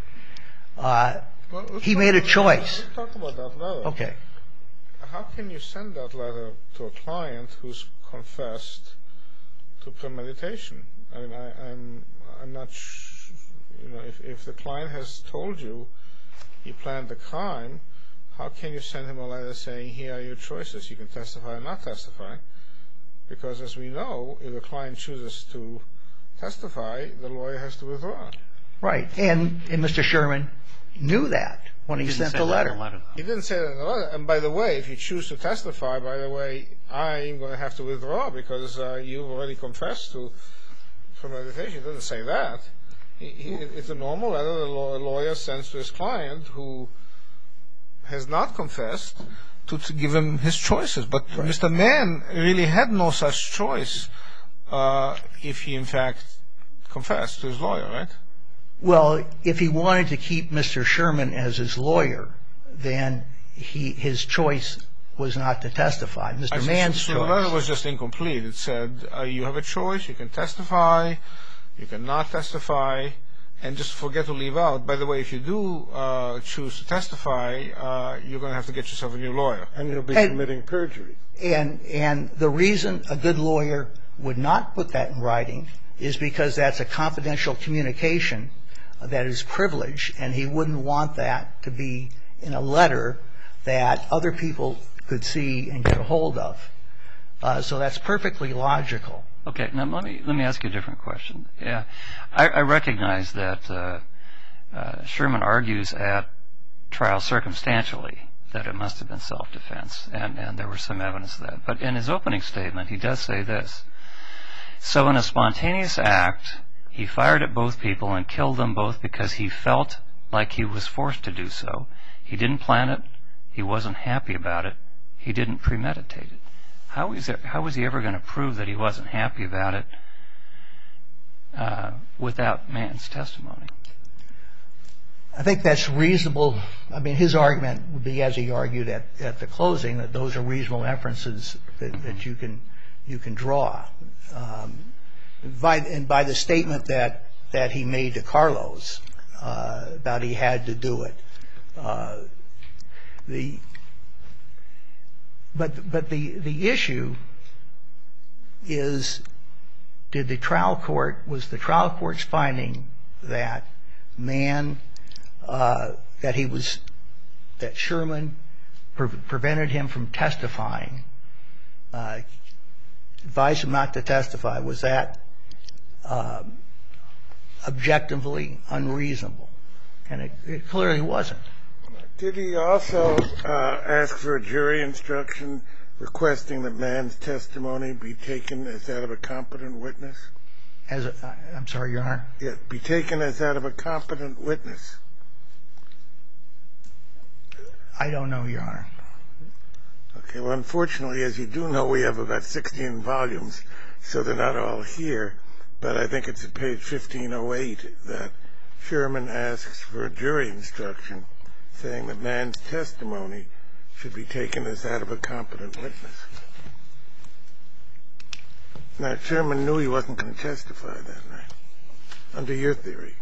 He made a choice. Let's talk about that letter. Okay. How can you send that letter to a client who's confessed to premeditation? I mean, I'm not sure, if the client has told you he planned the crime, how can you send him a letter saying, here are your choices, you can testify or not testify? Because as we know, if the client chooses to testify, the lawyer has to withdraw. Right, and Mr. Sherman knew that when he sent the letter. He didn't say that in the letter. And by the way, if you choose to testify, by the way, I'm going to have to withdraw because you've already confessed to premeditation. He doesn't say that. It's a normal letter the lawyer sends to his client who has not confessed to give him his choices. But right. Mr. Mann really had no such choice if he, in fact, confessed to his lawyer, right? Well, if he wanted to keep Mr. Sherman as his lawyer, then his choice was not to testify. Mr. Mann's choice. So the letter was just incomplete. It said, you have a choice, you can testify, you cannot testify, and just forget to leave out, by the way, if you do choose to testify, you're going to have to get yourself a new lawyer. And you'll be committing perjury. And the reason a good lawyer would not put that in writing is because that's a confidential communication that is privileged, and he wouldn't want that to be in a letter that other people could see and get a hold of. So that's perfectly logical. Okay, now let me ask you a different question. Yeah, I recognize that Sherman argues at trial circumstantially that it must have been self-defense, and there was some evidence of that. But in his opening statement, he does say this. So in a spontaneous act, he fired at both people and killed them both because he felt like he was forced to do so. He didn't plan it. He wasn't happy about it. He didn't premeditate it. How was he ever going to prove that he wasn't happy about it without Mann's testimony? I think that's reasonable. I mean, his argument would be, as he argued at the closing, that those are reasonable inferences that you can draw. And by the statement that he made to Carlos that he had to do it, but the issue is, was the trial court's finding that Mann that Sherman prevented him from testifying, advised him not to testify, was that objectively unreasonable? And it clearly wasn't. Did he also ask for a jury instruction requesting that Mann's testimony be taken as that of a competent witness? I'm sorry, Your Honor? Yeah, be taken as that of a competent witness. I don't know, Your Honor. Okay, well, unfortunately, as you do know, we have about 16 volumes, so they're not all here. But I think it's at page 1508 that Sherman asks for a jury instruction saying that Mann's testimony should be taken as that of a competent witness. Now, Sherman knew he wasn't going to testify that night, under your theory.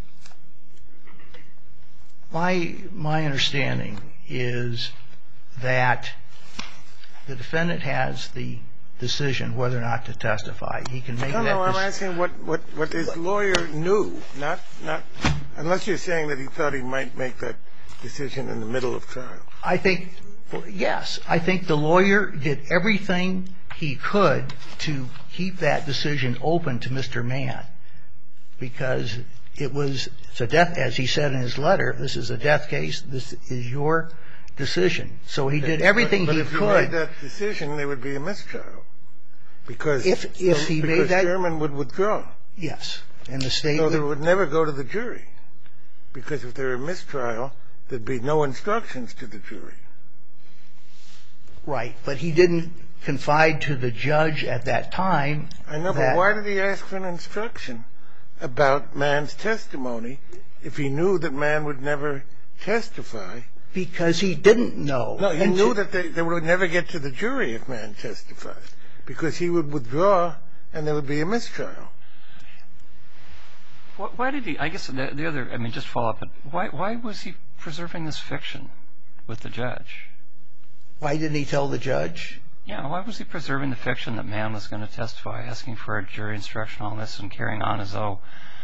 My understanding is that the defendant has the decision whether or not to testify. He can make that decision. No, I'm asking what his lawyer knew, not unless you're saying that he thought he might make that decision in the middle of trial. I think, yes. I think the lawyer did everything he could to keep that decision open to Mr. Mann, because it's a death, as he said in his letter, this is a death case, this is your decision. So he did everything he could. But if he made that decision, there would be a mistrial. Because Sherman would withdraw. Yes. And the state So it would never go to the jury. Because if there were a mistrial, there'd be no instructions to the jury. Right. But he didn't confide to the judge at that time. I know, but why did he ask for an instruction about Mann's testimony if he knew that Mann would never testify? Because he didn't know. No, he knew that they would never get to the jury if Mann testified, because he would withdraw and there would be a mistrial. Why did he, I guess the other, I mean, just follow up, why was he preserving this fiction with the judge? Why didn't he tell the judge? Yeah, why was he preserving the fiction that Mann was going to testify, asking for a jury instruction on this and carrying on as though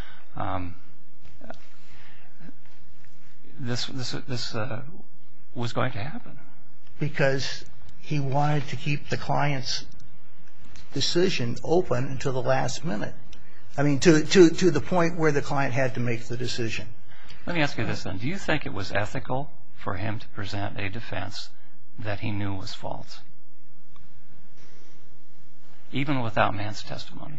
this was going to happen? Because he wanted to keep the client's decision open until the last minute. I mean, to the point where the client had to make the decision. Let me ask you this then. Do you think it was ethical for him to present a defense that he knew was false, even without Mann's testimony?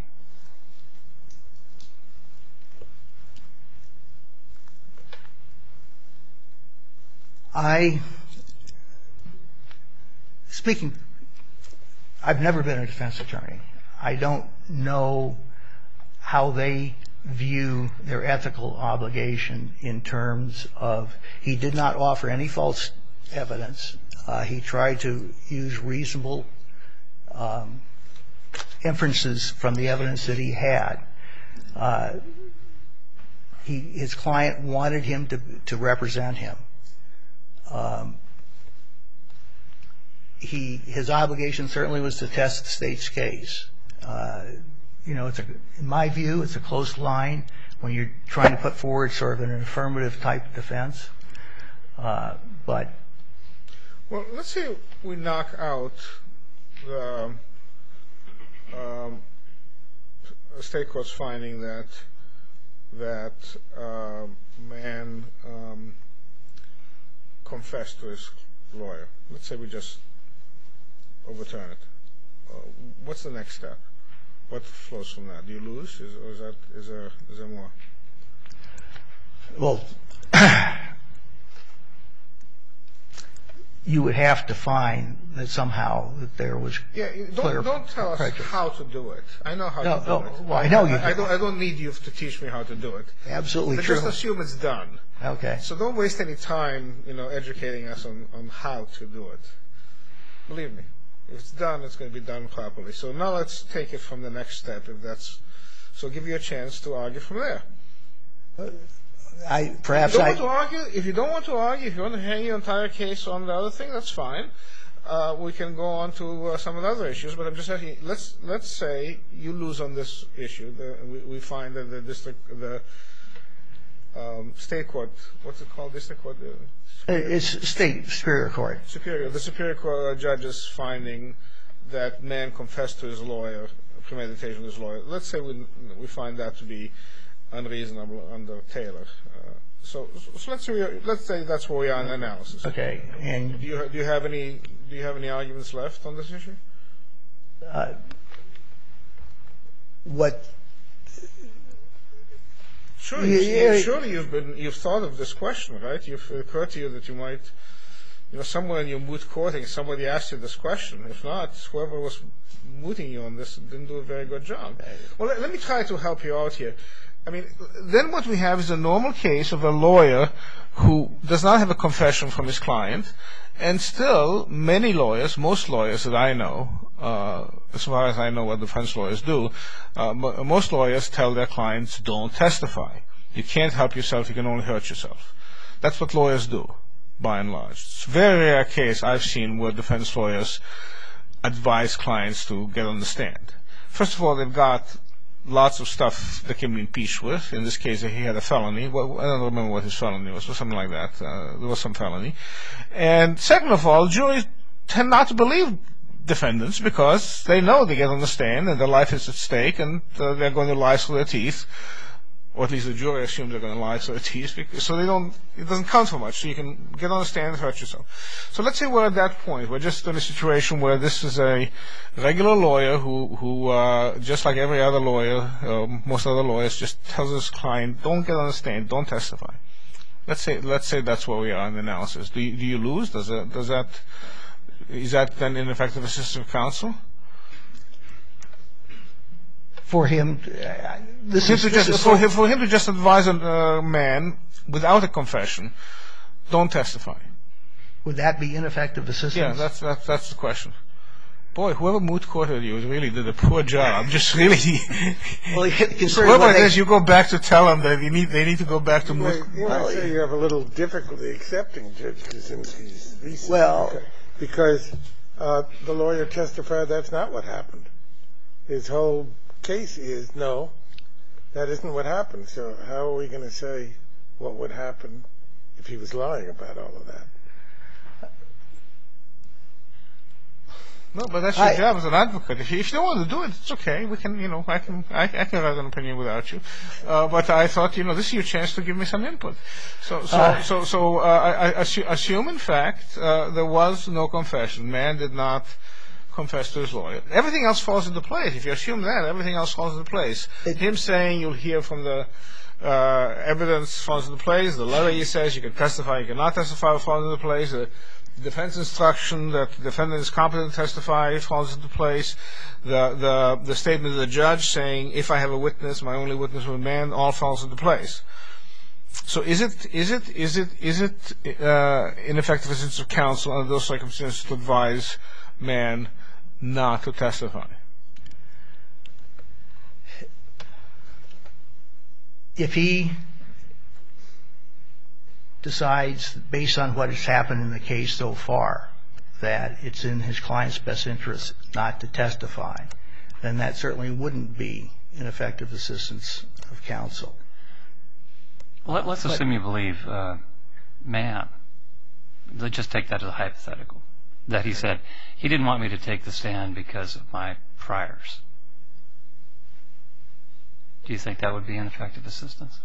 I've never been a defense attorney. I don't know how they view their ethical obligation in terms of, he did not offer any false evidence. He tried to use reasonable inferences from the evidence that he had. his client wanted him to represent him. His obligation certainly was to test the state's case. In my view, it's a close line when you're trying to put forward sort of an affirmative type of defense. But well, let's say we knock out the state court's finding that man confessed to his lawyer. Let's say we just overturn it. What's the next step? What flows from that? Do you lose? Or is there more? Well, you would have to find that somehow that there was clear. Don't tell us how to do it. I know how to do it. Well, I know you. I don't need you to teach me how to do it. Absolutely true. Just assume it's done. Okay. So don't waste any time, educating us on how to do it. Believe me, if it's done, it's going to be done properly. So now let's take it from the next step. So give you a chance to argue from there. If you don't want to argue, if you want to hang your entire case on the other thing, that's fine. We can go on to some of the other issues. But I'm just asking. Let's say you lose on this issue. We find that the state court. What's it called? District court. It's state superior court. The superior court judge's finding that man confessed to his lawyer, premeditation to his lawyer. Let's say we find that to be unreasonable under Taylor. So let's say that's where we are in the analysis. Okay. And do you have any arguments left on this issue? What? Surely you've thought of this question, right? It occurred to you that you might, somewhere in your moot courting, somebody asked you this question. If not, whoever was mooting you on this didn't do a very good job. Well, let me try to help you out here. I mean, then what we have is a normal case of a lawyer who does not have a confession from his client, and still many lawyers, most lawyers that I know, as far as I know what defense lawyers do, most lawyers tell their clients, don't testify. You can't help yourself, you can only hurt yourself. That's what lawyers do, by and large. It's a very rare case I've seen where defense lawyers advise clients to get on the stand. First of all, they've got lots of stuff that can be impeached with. In this case, he had a felony. Well, I don't remember what his felony was, or something like that. There was some felony. And second of all, juries tend not to believe defendants because they know they get on the stand and their life is at stake and they're going to lie through their teeth. Or at least the jury assumes they're going to lie through their teeth. So it doesn't count for much. So you can get on the stand and hurt yourself. So let's say we're at that point. We're just in a situation where this is a regular lawyer who just like every other lawyer, most other lawyers, just tells his client, don't get on the stand, don't testify. Let's say that's where we are in the analysis. Do you lose? Is that then ineffective assistance of counsel? For him, for him to just advise a man without a confession, don't testify. Would that be ineffective assistance? Yeah, that's the question. Boy, whoever moot courted you really did a poor job. Just really. Well, whoever it is, you go back to tell them that they need to go back to moot. You might say you have a little difficulty accepting Judge Kaczynski's thesis. Well, because the lawyer testified that's not what happened. His whole case is, no, that isn't what happened. So how are we going to say what would happen if he was lying about all of that? No, but that's your job as an advocate. If you don't want to do it, it's okay. We can, I can write an opinion without you. But I thought, this is your chance to give me some input. So I assume, in fact, there was no confession. Man did not confess to his lawyer. Everything else falls into place. If you assume that, everything else falls into place. Him saying you'll hear from the evidence falls into place. The letter he says you can testify, you cannot testify falls into place. The defense instruction that the defendant is competent to testify falls into place. The statement of the judge saying if I have a witness, my only witness will be a man, all falls into place. So is it ineffective assistance of counsel under those circumstances to advise man not to testify? If he decides, based on what has happened in the case so far, that it's in his client's best interest not to testify, then that certainly wouldn't be ineffective assistance of counsel. Well, let's assume you believe Mann. Let's just take that as a hypothetical. That he said, he didn't want me to take the stand because of my priors. Do you think that would be ineffective assistance?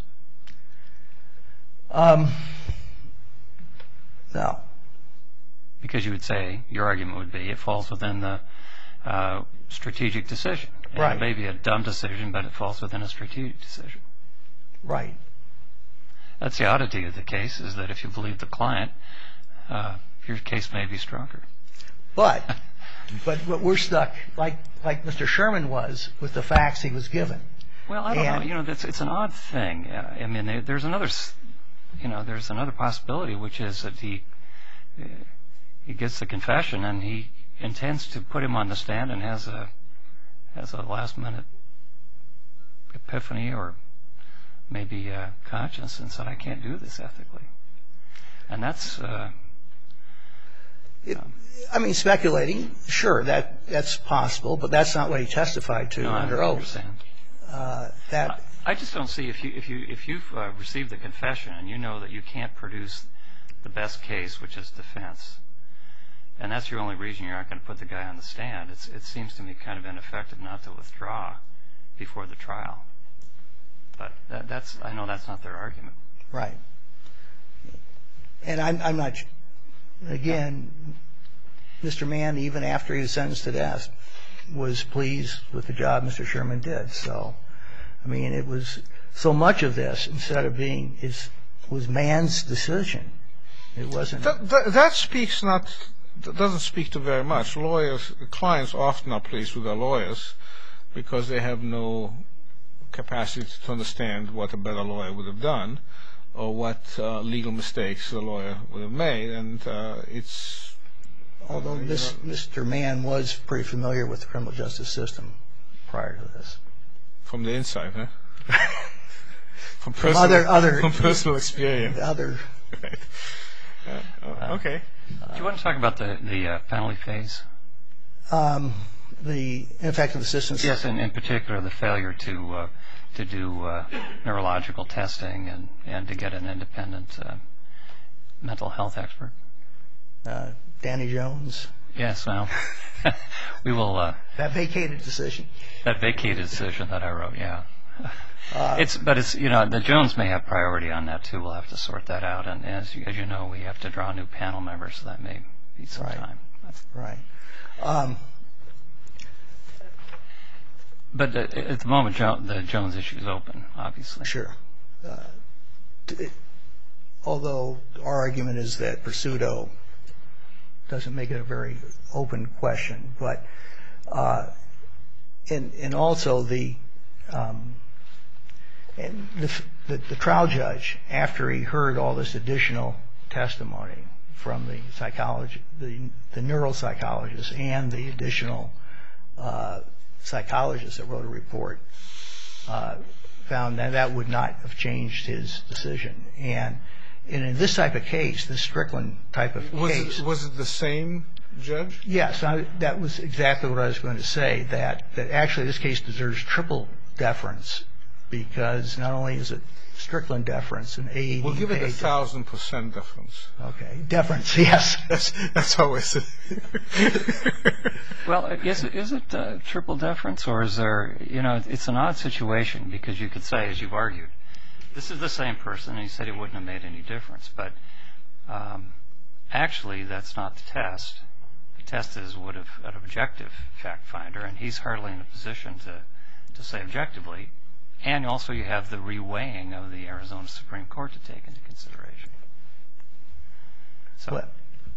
No. Because you would say, your argument would be, it falls within the strategic decision. Right. It may be a dumb decision, but it falls within a strategic decision. Right. That's the oddity of the case, is that if you believe the client, your case may be stronger. But we're stuck, like Mr. Sherman was, with the facts he was given. Well, I don't know. You know, it's an odd thing. I mean, there's another possibility, which is that he gets the confession and he intends to put him on the stand and has a last-minute epiphany or maybe conscience and said, I can't do this ethically. And that's... I mean, speculating, sure, that's possible, but that's not what he testified to under oath. I understand. I just don't see, if you've received the confession and you know that you can't produce the best case, which is defense, and that's your only reason you're not going to put the guy on the stand, it seems to me kind of ineffective not to withdraw before the trial. But I know that's not their argument. Right. And I'm not... Again, Mr. Mann, even after he was sentenced to death, was pleased with the job Mr. Sherman did. So, I mean, it was so much of this, instead of being, was Mann's decision. It wasn't... That doesn't speak to very much. Clients often are pleased with their lawyers because they have no capacity to understand what a better lawyer would have done or what legal mistakes the lawyer would have made. And it's... Although Mr. Mann was pretty familiar with the criminal justice system prior to this. From the inside, huh? From personal experience. Right. Okay. Do you want to talk about the penalty phase? The ineffective assistance? Yes, and in particular the failure to do neurological testing and to get an independent mental health expert. Danny Jones? Yes, well, we will... that vacated decision. That vacated decision that I wrote, yeah. But it's, you know, the Jones may have priority on that too. We'll have to sort that out. And as you know, we have to draw new panel members, so that may be some time. Right. But at the moment, the Jones issue is open, obviously. Sure. Although our argument is that Pursuto doesn't make it a very open question. But and also the trial judge, after he heard all this additional testimony from the psychologist, the neuropsychologist, and the additional psychologist that wrote a report, found that would not have changed his decision. And in this type of case, this Strickland type of case... Was it the same judge? Yes, that was exactly what I was going to say, that actually this case deserves triple deference, because not only is it Strickland deference and AEDPA... We'll give it 1,000% deference. Okay, deference, yes. That's always it. Well, is it triple deference, or is there, you know, it's an odd situation, because you could say, as you've argued, this is the same person, and he said it wouldn't have made any difference. But actually, that's not the test. The test is would have an objective fact finder, and he's hardly in a position to say objectively. And also you have the reweighing of the Arizona Supreme Court to take into consideration. So well,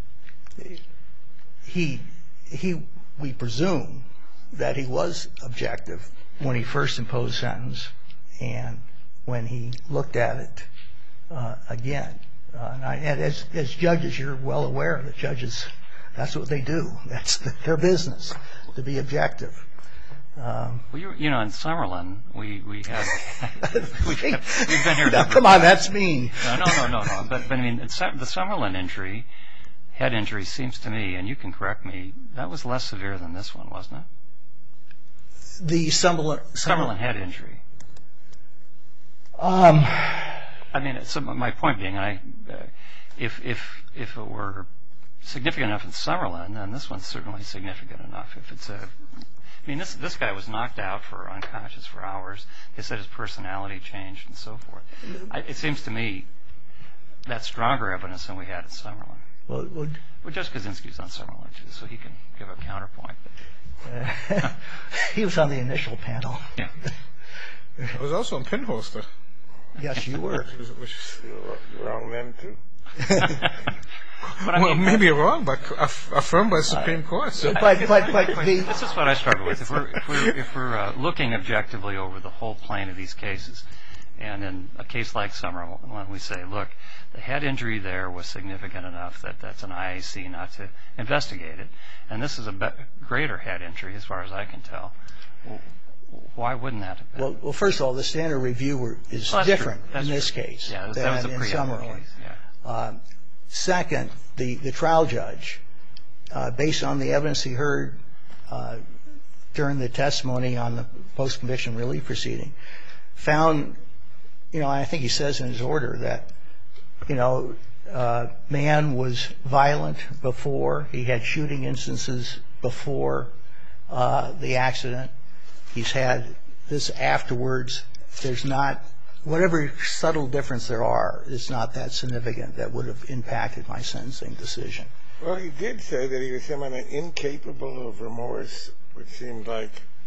we presume that he was objective when he first imposed sentence, and when he looked at it again. And as judges, you're well aware that judges, that's what they do. That's their business, to be objective. Well, you know, in Summerlin, we had we've been here. Now, come on, that's mean. No. But I mean, the Summerlin injury, head injury, seems to me, and you can correct me, that was less severe than this one, wasn't it? The Summerlin head injury. I mean, my point being, if it were significant enough in Summerlin, then this one's certainly significant enough. If it's I mean, this guy was knocked out for unconscious for hours. They said his personality changed and so forth. It seems to me that's stronger evidence than we had at Summerlin. Well, Judge Kaczynski's on Summerlin too, so he can give a counterpoint. He was on the initial panel. Yeah. I was also on Pinholster. Yes, you were. Which is Wrong then, too. But I mean, well, maybe wrong, but affirmed by the Supreme Court. So. But this is what I struggle with. If we're looking objectively over the whole plane of these cases, and in a case like Summerlin, we say, look, the head injury there was significant enough that that's an IAC not to investigate it, and this is a greater head injury as far as I can tell. Why wouldn't that have been? well, first of all, the standard review is different in this case than in Summerlin. Yeah. Second, the trial judge, based on the evidence he heard during the testimony on the post-conviction relief proceeding, found, I think he says in his order that, man was violent before. He had shooting instances before the accident. He's had this afterwards. There's not, whatever subtle difference there are, it's not that significant that would have impacted my sentencing decision. Well, he did say that he was someone incapable of remorse, which seemed like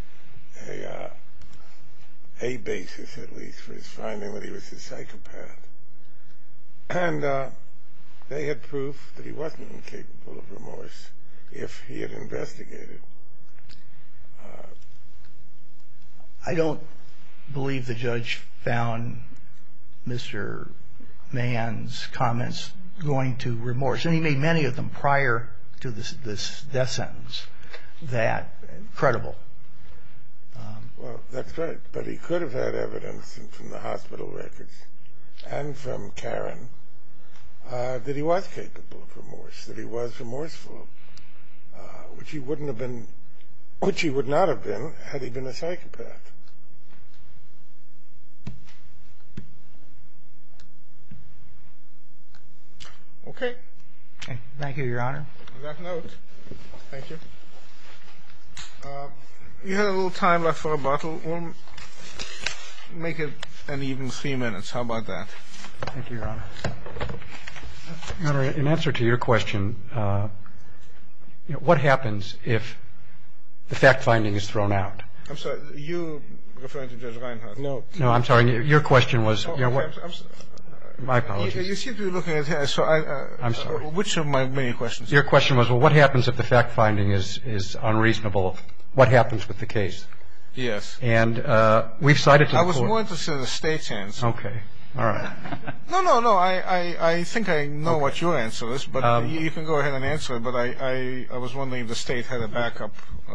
a basis, at least, for his finding that he was a psychopath. And they had proof that he wasn't incapable of remorse if he had investigated. I don't believe the judge found Mr. Mann's comments going to remorse, and he made many of them prior to this death sentence, that credible. Well, that's right, but he could have had evidence from the hospital records and from Karen that he was capable of remorse, that he was remorseful, which he would not have been had he been a psychopath. Okay. Thank you, Your Honor. On that note, thank you. You had a little time left for rebuttal. We'll make it an even 3 minutes. How about that? Thank you, Your Honor. Your Honor, in answer to your question, what happens if the fact-finding is thrown out? I'm sorry, you referring to Judge Reinhardt? No, I'm sorry. Your question was, okay, my apologies. You seem to be looking at it, so I'm sorry. Which of my many questions? Your question was, well, what happens if the fact-finding is unreasonable? What happens with the case? Yes. And we've cited to the court. I was more interested in the State's answer. Okay. All right. No. I think I know what your answer is, but you can go ahead and answer it. But I was wondering if the State had a backup.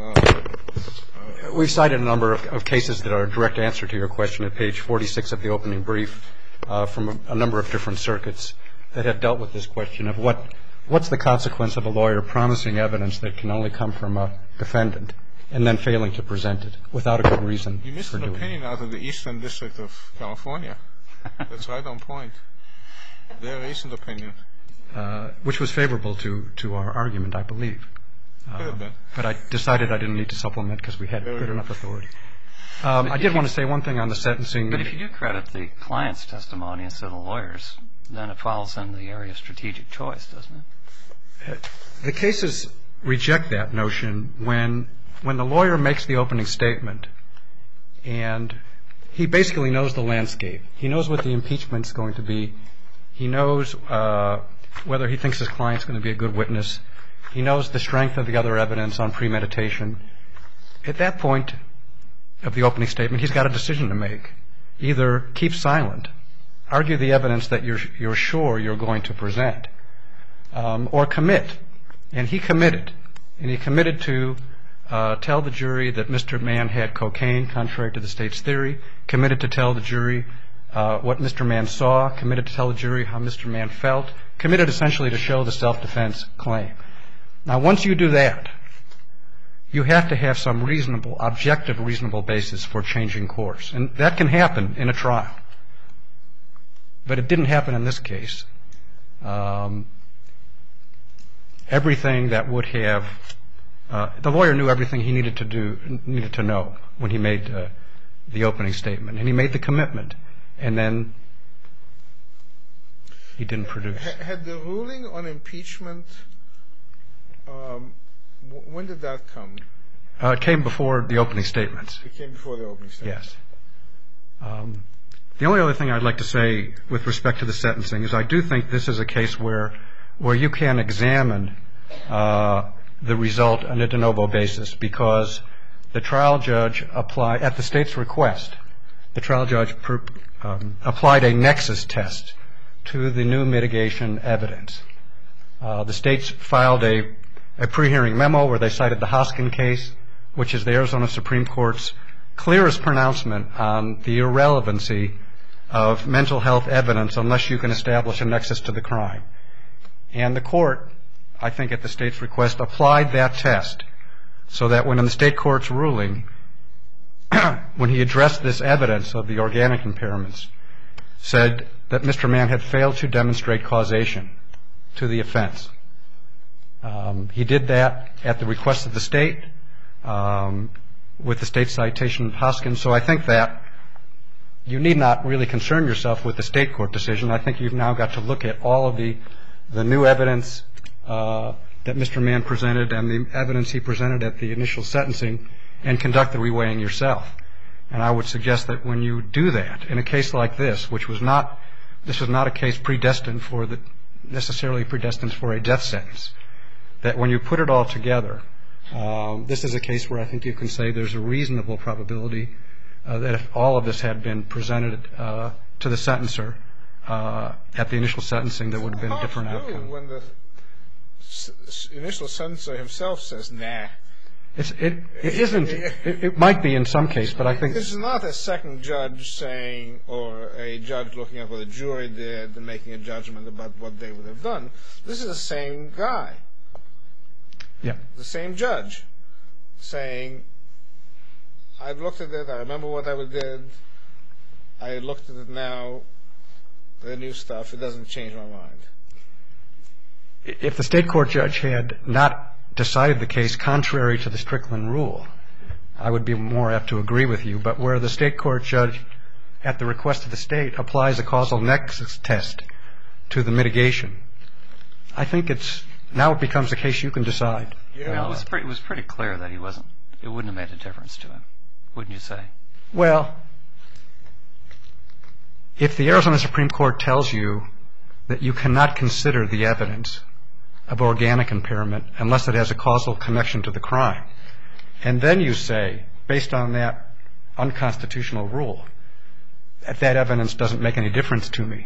We've cited a number of cases that are a direct answer to your question at page 46 of the opening brief from a number of different circuits that have dealt with this question of what's the consequence of a lawyer promising evidence that can only come from a defendant and then failing to present it without a good reason for doing it. You missed an opinion out of the Eastern District of California. That's right on point. Their recent opinion. Which was favorable to our argument, I believe. Could have been. But I decided I didn't need to supplement because we had good enough authority. I did want to say one thing on the sentencing. But if you do credit the client's testimony instead of the lawyer's, then it falls in the area of strategic choice, doesn't it? The cases reject that notion when the lawyer makes the opening statement and he basically knows the landscape. He knows what the impeachment's going to be. He knows whether he thinks his client's going to be a good witness. He knows the strength of the other evidence on premeditation. At that point of the opening statement, he's got a decision to make. Either keep silent, argue the evidence that you're sure you're going to present, or commit. And he committed. And he committed to tell the jury that Mr. Mann had cocaine, contrary to the state's theory, committed to tell the jury what Mr. Mann saw, committed to tell the jury how Mr. Mann felt, committed essentially to show the self-defense claim. Now, once you do that, you have to have some reasonable, objective, reasonable basis for changing course. And that can happen in a trial. But it didn't happen in this case. Everything that would have, the lawyer knew everything he needed to know when he made the opening statement. And he made the commitment. And then he didn't produce. Had the ruling on impeachment, when did that come? It came before the opening statements. It came before the opening statements. Yes. The only other thing I'd like to say with respect to the sentencing is I do think this is a case where you can examine the result on a de novo basis, because the trial judge applied, at the state's request, the trial judge applied a nexus test to the new mitigation evidence. The states filed a pre-hearing memo where they cited the Hoskin case, which is the Arizona Supreme Court's clearest pronouncement on the irrelevancy of mental health evidence unless you can establish a nexus to the crime. And the court, I think at the state's request, applied that test so that when in the state court's ruling, when he addressed this evidence of the organic impairments, said that Mr. Mann had failed to demonstrate causation to the offense. He did that at the request of the state with the state citation of Hoskin. So I think that you need not really concern yourself with the state court decision. I think you've now got to look at all of the new evidence that Mr. Mann presented and the evidence he presented at the initial sentencing and conduct the reweighing yourself. And I would suggest that when you do that in a case like this, which was not a case necessarily predestined for a death sentence, that when you put it all together, this is a case where I think you can say there's a reasonable probability that if all of this had been presented to the sentencer at the initial sentencing, there would have been a different outcome. When the initial sentencer himself says, nah. It isn't. It might be in some case, but I think this is not a second judge saying, or a judge looking at what the jury did and making a judgment about what they would have done. This is the same guy. Yeah. The same judge saying, I've looked at it, I remember what I did, I looked at it now, the new stuff, it doesn't change my mind. If the state court judge had not decided the case contrary to the Strickland rule, I would be more apt to agree with you. But where the state court judge, at the request of the state, applies a causal nexus test to the mitigation, I think it becomes a case you can decide. Yeah. Well, it was pretty clear that it wouldn't have made a difference to him, wouldn't you say? Well, if the Arizona Supreme Court tells you that you cannot consider the evidence of organic impairment unless it has a causal connection to the crime, and then you say, based on that unconstitutional rule, that evidence doesn't make any difference to me.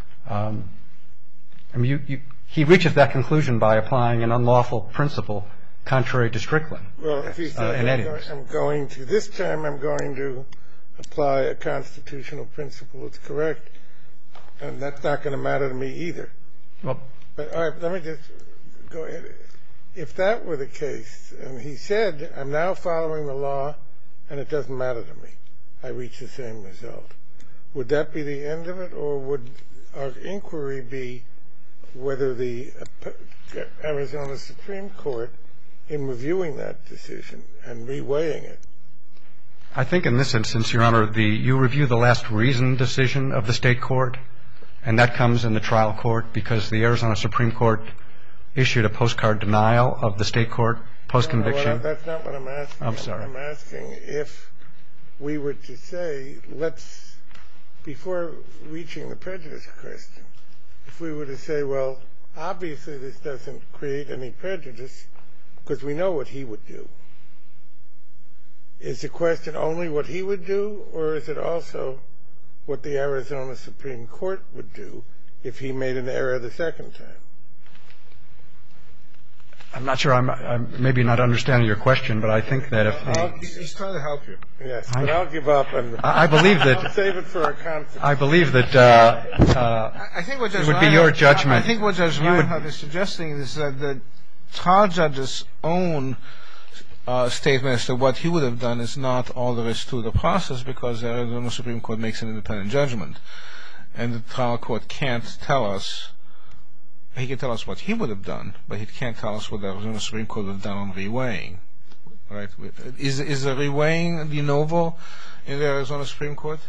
He reaches that conclusion by applying an unlawful principle contrary to Strickland. Well, if he says, this time I'm going to apply a constitutional principle that's correct, and that's not going to matter to me either. Well, but all right, let me just go ahead. If that were the case, and he said, I'm now following the law, and it doesn't matter to me, I reach the same result, would that be the end of it, or would our inquiry be whether the Arizona Supreme Court, in reviewing that decision and reweighing it? I think in this instance, Your Honor, you review the last reasoned decision of the state court, and that comes in the trial court because the Arizona Supreme Court issued a postcard denial of the state court post-conviction. No, that's not what I'm asking. I'm sorry. I'm asking if we were to say, before reaching the prejudice question, if we were to say, well, obviously this doesn't create any prejudice because we know what he would do. Is the question only what he would do, or is it also what the Arizona Supreme Court would do if he made an error the second time? I'm not sure I'm maybe not understanding your question, but I think that if He's trying to help you. Yes, but I'll give up and I believe that I'll save it for our conference. I believe that I think what Judge it would be your judgment. I think what Judge Reinhardt is suggesting is that the trial judge's own statement as to what he would have done is not all there is to the process, because the Arizona Supreme Court makes an independent judgment, and the trial court can't tell us. He can tell us what he would have done, but he can't tell us what the Arizona Supreme Court would have done on reweighing. Right? Is the reweighing de novo in the Arizona Supreme Court?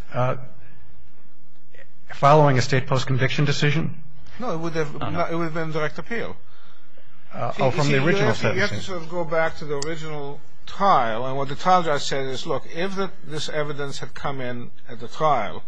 Following a state post-conviction decision? No, it would have been direct appeal. From the original sentencing. You have to sort of go back to the original trial, and what the trial judge said is, look, if this evidence had come in at the trial,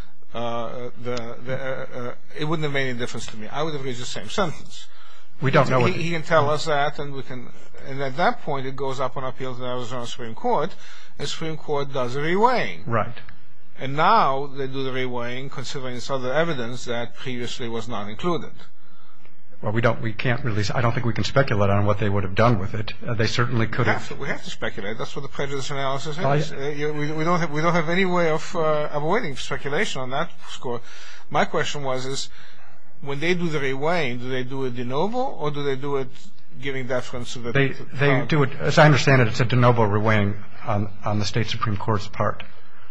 it wouldn't have made any difference to me. I would have reached the same sentence. We don't know. He can tell us that, and we can. And at that point, it goes up on appeal to the Arizona Supreme Court. The Supreme Court does a reweighing. Right. And now they do the reweighing, considering this other evidence that previously was not included. Well, we can't really. I don't think we can speculate on what they would have done with it. They certainly could have. We have to speculate. That's what the prejudice analysis is. We don't have any way of avoiding speculation on that score. My question was, when they do the reweighing, do they do it de novo, or do they do it giving deference to the? They do it. As I understand it, it's a de novo reweighing on the state Supreme Court's part.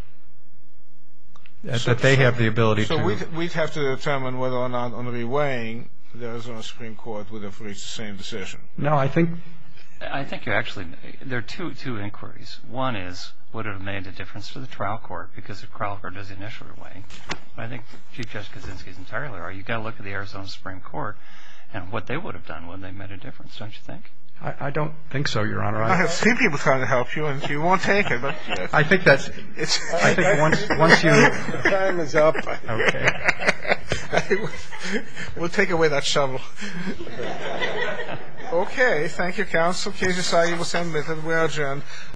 That they have the ability to. So we'd have to determine whether or not on the reweighing the Arizona Supreme Court would have reached the same decision. No, I think you're actually, there are two inquiries. One is, would it have made a difference to the trial court, because the trial court does the initial reweighing. I think Chief Justice Kaczynski is entirely right. You've got to look at the Arizona Supreme Court and what they would have done when they made a difference, don't you think? I don't think so, Your Honor. I have seen people trying to help you, and you won't take it. But I think that's. I think once you. The time is up. Okay. We'll take away that shovel. Okay. Thank you, counsel. Case decided. You will send it. We are adjourned.